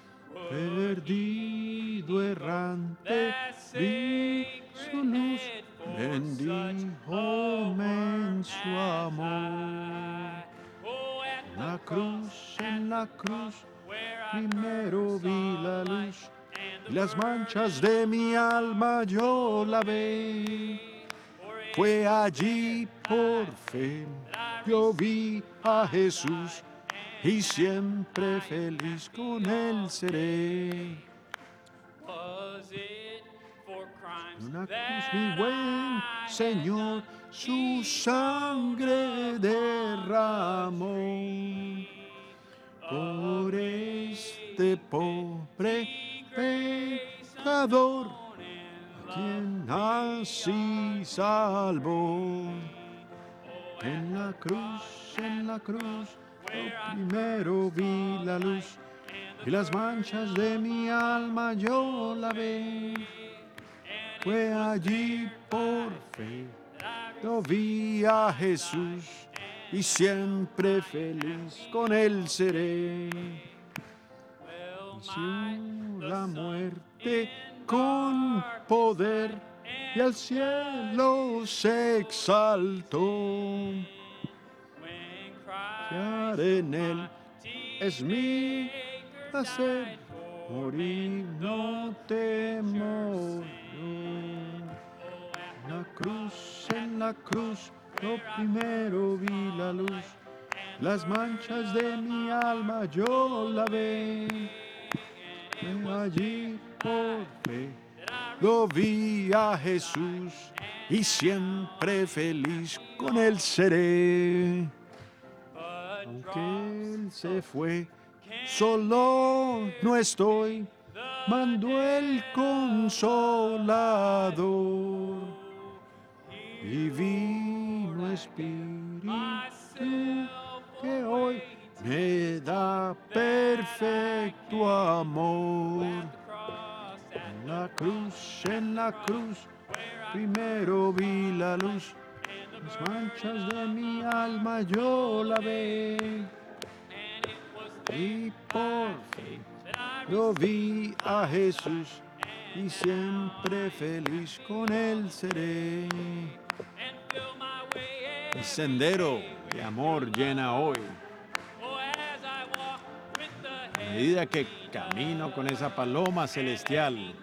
Perdido, errante, vi su luz, bendíjome en su amor. La cruz, en la cruz, primero vi la luz, y las manchas de mi alma yo lavé. Fue allí por fe, yo vi a Jesús, y siempre feliz con él seré. En una cruz, mi buen Señor, su sangre derramó por este pobre pecador, a quien así salvó. En la cruz, en la cruz, yo primero vi la luz, y las manchas de mi alma yo lavé. Fue allí por fe, yo vi a Jesús, y siempre feliz con él seré. Venció la muerte con poder, y al cielo se exaltó. Confiar en él es mi placer, morir no temo. En la cruz, en la cruz, yo primero vi la luz, las manchas de mi alma yo lavé. Allí por fe lo vi a Jesús, y siempre feliz con él seré. Aunque él se fue, solo no estoy, mandó el Consolador. Divino Espíritu que hoy me da perfecto amor. En la cruz, en la cruz, primero vi la luz, las manchas de mi alma yo lavé. Y por fe yo vi a Jesús, y siempre feliz con él seré. Mi sendero de amor llena hoy. A medida que camino con esa paloma celestial,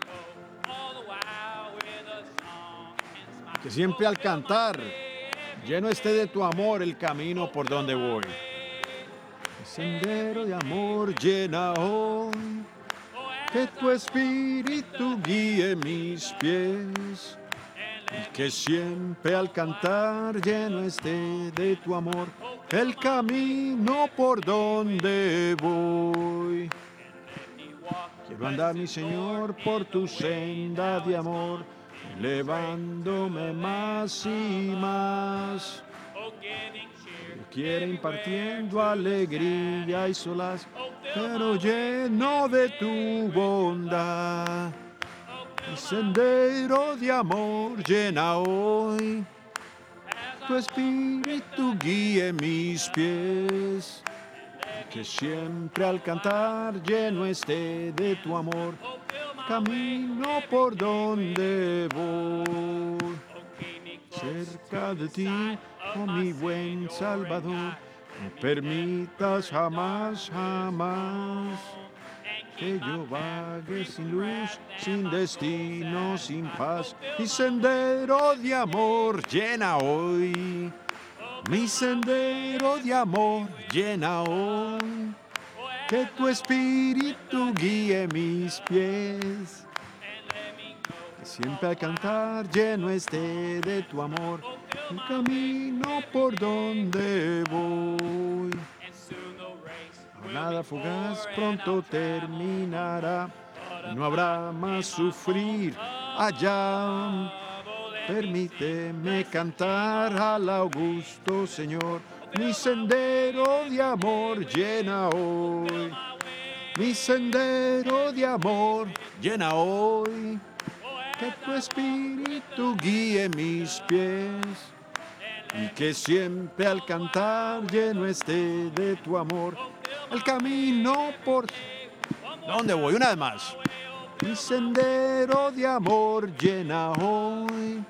que siempre al cantar lleno esté de tu amor el camino por donde voy. Mi sendero de amor llena hoy, que tu espíritu guíe mis pies, y que siempre al cantar lleno esté de tu amor el camino por donde voy. Quiero andar, mi Señor, por tu senda de amor, elevándome más y más. Quiero impartiendo alegría y solaz, pero lleno de tu bondad. Mi sendero de amor llena hoy, tu espíritu guíe mis pies, que siempre al cantar lleno esté de tu amor, camino por donde voy. Cerca de ti, oh mi buen Salvador, no permitas jamás, jamás que yo vague sin luz, sin destino, sin paz. Mi sendero de amor llena hoy, mi sendero de amor llena hoy, que tu espíritu guíe mis pies, que siempre al cantar lleno esté de tu amor el camino por donde voy. Nada fugaz pronto terminará, y no habrá más sufrir allá. Permíteme cantar al augusto Señor, mi sendero de amor llena hoy, mi sendero de amor llena hoy, que tu espíritu guíe mis pies, y que siempre al cantar lleno esté de tu amor el camino por... ¿Dónde voy? Una vez más. Mi sendero de amor llena hoy,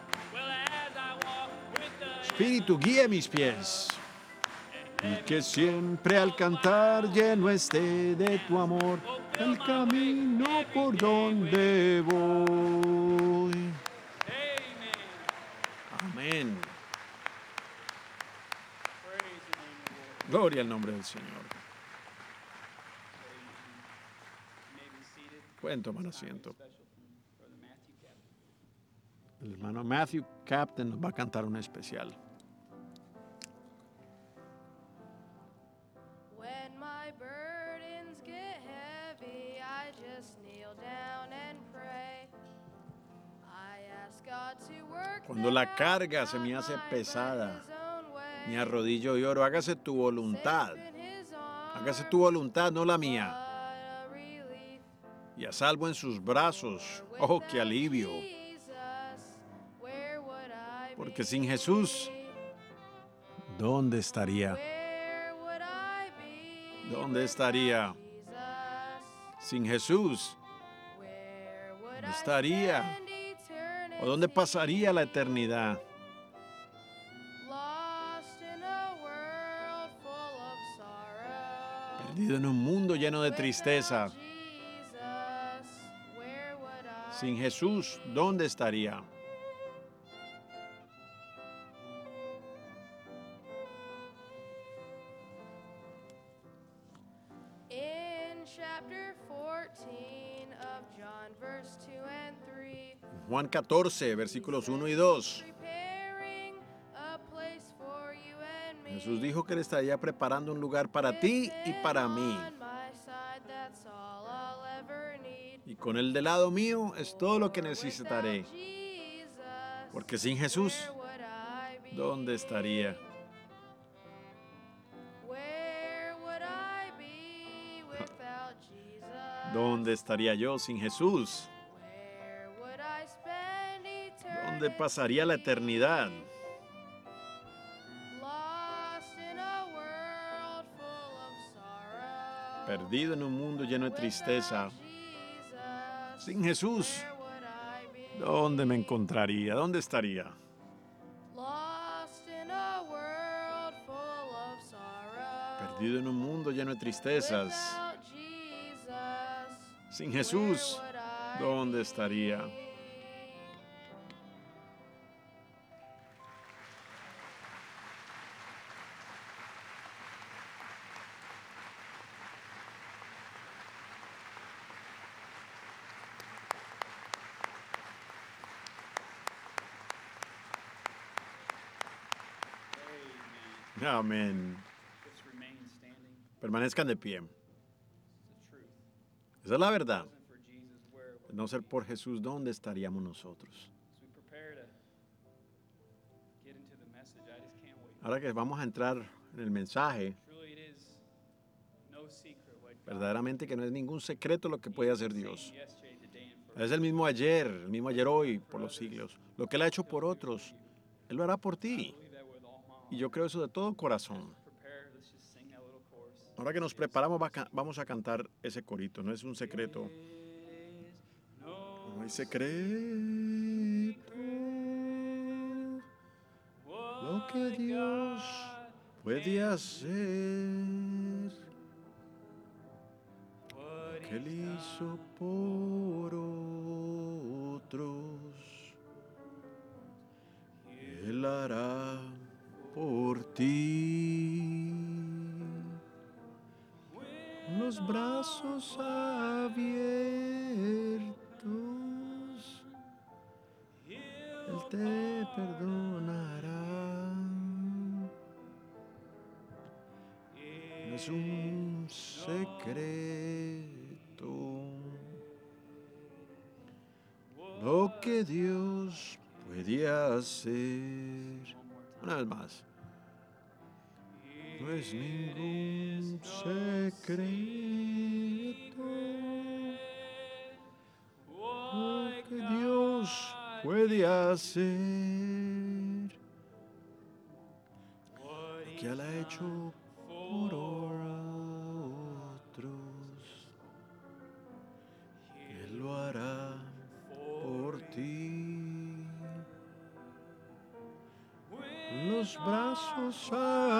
espíritu guíe mis pies, y que siempre al cantar lleno esté de tu amor el camino por donde voy. Amén. Gloria al nombre del Señor. Pueden tomar asiento. El hermano Matthew Captain nos va a cantar una especial. When my burdens get heavy, I just kneel down and pray. I ask God to work Cuando la carga se me hace pesada, me arrodillo y oro, hágase tu voluntad. Hágase tu voluntad, no la mía. Y a salvo en sus brazos. Oh, qué alivio. Porque sin Jesús, ¿dónde estaría? ¿Dónde estaría? Sin Jesús, ¿dónde estaría? ¿O dónde pasaría la eternidad? Perdido en un mundo lleno de tristeza. Sin Jesús, ¿dónde estaría? In chapter fourteen of John, verse two and three. Juan catorce, versículos uno y dos. Preparing a place for you and me. Jesús dijo que Él estaría preparando un lugar para ti y para mí. On my side, that's all I'll ever need. Y con Él del lado mío es todo lo que necesitaré. Without Jesus, Porque sin Jesús, where would I be? ¿dónde estaría? Where would I be without Jesus? ¿Dónde estaría yo sin Jesús? Where would I spend eternity? ¿Dónde pasaría la eternidad? Lost in a world full of sorrow. Perdido en un mundo lleno de tristeza. Jesus, Sin Jesús, where would I be? ¿dónde me encontraría? ¿Dónde estaría? Lost in a world full of sorrow. Perdido en un mundo lleno de tristezas. Without Jesus, Sin Jesús, where would I ¿dónde be? estaría? Amén. Let's remain standing. Permanezcan de pie. It's the truth. Esa es la verdad. If it wasn't for Jesus, where would De no ser por Jesús, ¿dónde estaríamos nosotros? as we prepare to get into the message, I just can't wait. Ahora que vamos a entrar en el mensaje, Truly, it is no secret what God verdaderamente que no es ningún secreto lo que puede hacer Dios. did yesterday, today, and forever. Es el mismo ayer, el mismo ayer hoy, por los siglos. Lo que Él ha hecho por otros, Él lo hará por ti. I believe that with all my heart. Y yo creo eso de todo corazón. Prepare, let's just sing that little chorus. Ahora que nos preparamos, va a ca- vamos a cantar ese corito. No es un secreto. No No hay secreto. Lo que Dios puede hacer. what Que Él hizo por otros. Él hará por ti. Los brazos abiertos, Él te perdonará. No es un secreto lo que Dios puede hacer. Una vez más. No es ningún secreto lo que Dios puede hacer. Lo que Él ha hecho por otros, Él lo hará por ti. Los brazos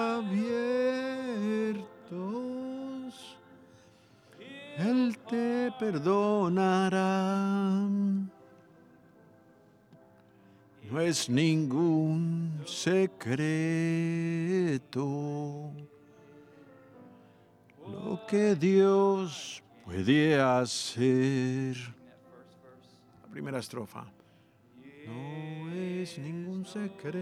abiertos, Él te perdonará. No es ningún secreto lo que Dios puede hacer. that first verse? La primera estrofa. No es ningún secreto.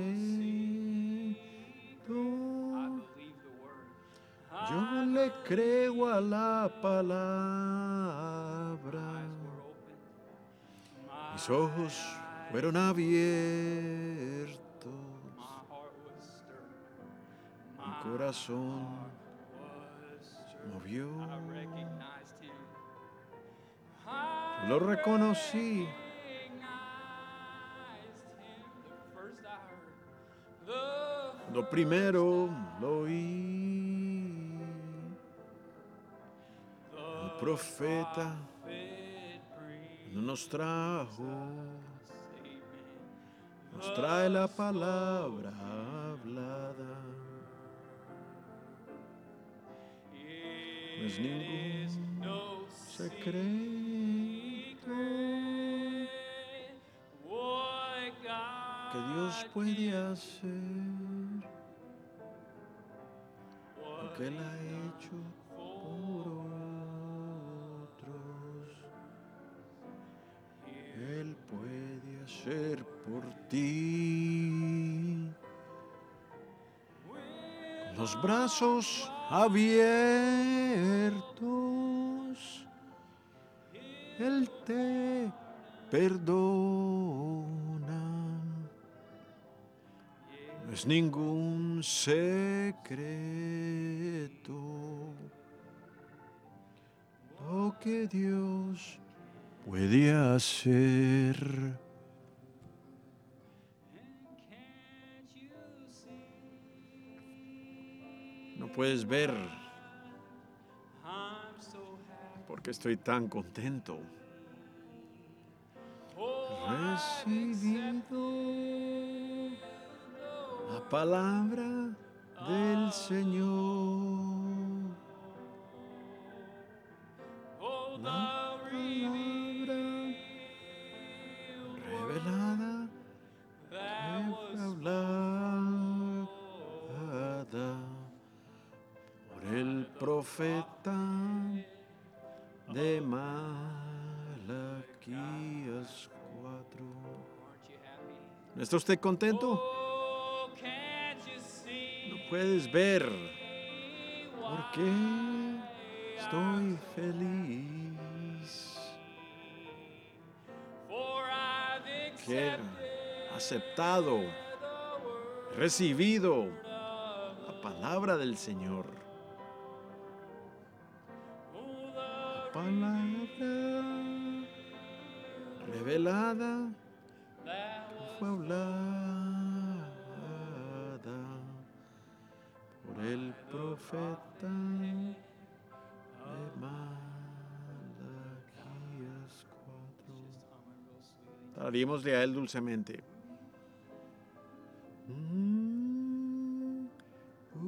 I believe the word. Yo le creo a la palabra. Eyes were open. Mis ojos fueron abiertos. My heart was stirred. Mi corazón Was stirred. movió. I recognized him. Lo reconocí. Recognized him. The first I heard. The Lo primero lo oí. El profeta no nos trajo, nos trae la palabra hablada. No es ningún secreto que Dios puede hacer lo que Él ha hecho por otros. Él puede hacer por ti. Con los brazos abiertos, Él te perdona. No es ningún secreto lo que Dios puede hacer. No puedes ver porque estoy tan contento. Recibido la palabra del Señor. La palabra revelada que fue hablada por el profeta de Malaquías cuatro. ¿No está usted contento? No puedes ver porque estoy feliz. Que he aceptado, recibido la palabra del Señor. La palabra revelada que fue hablada por el profeta de Malaquías cuatro. Tararímosle a él dulcemente. Mm, uh,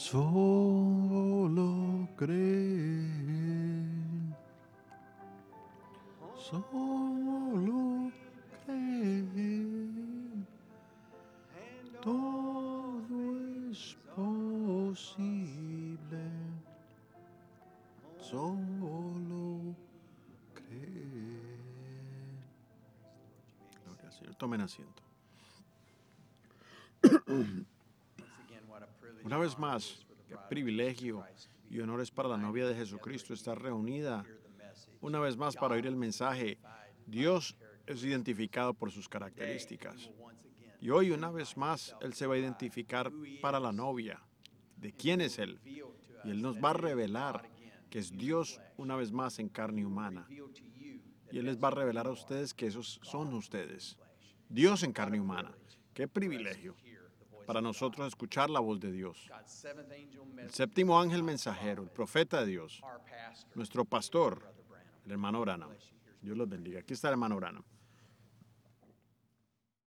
Solo creen, solo creen, todo es posible, solo creen. Gloria al Señor, tomen asiento. Una vez más, qué privilegio y honores para la novia de Jesucristo estar reunida una vez más para oír el mensaje. Dios es identificado por sus características. Y hoy, una vez más, Él se va a identificar para la novia. ¿De quién es Él? Y Él nos va a revelar que es Dios una vez más en carne humana. Y Él les va a revelar a ustedes que esos son ustedes. Dios en carne humana. ¡Qué privilegio! Para nosotros escuchar la voz de Dios. El séptimo ángel mensajero, el profeta de Dios, nuestro pastor, el hermano Branham. Dios los bendiga. Aquí está el hermano Branham.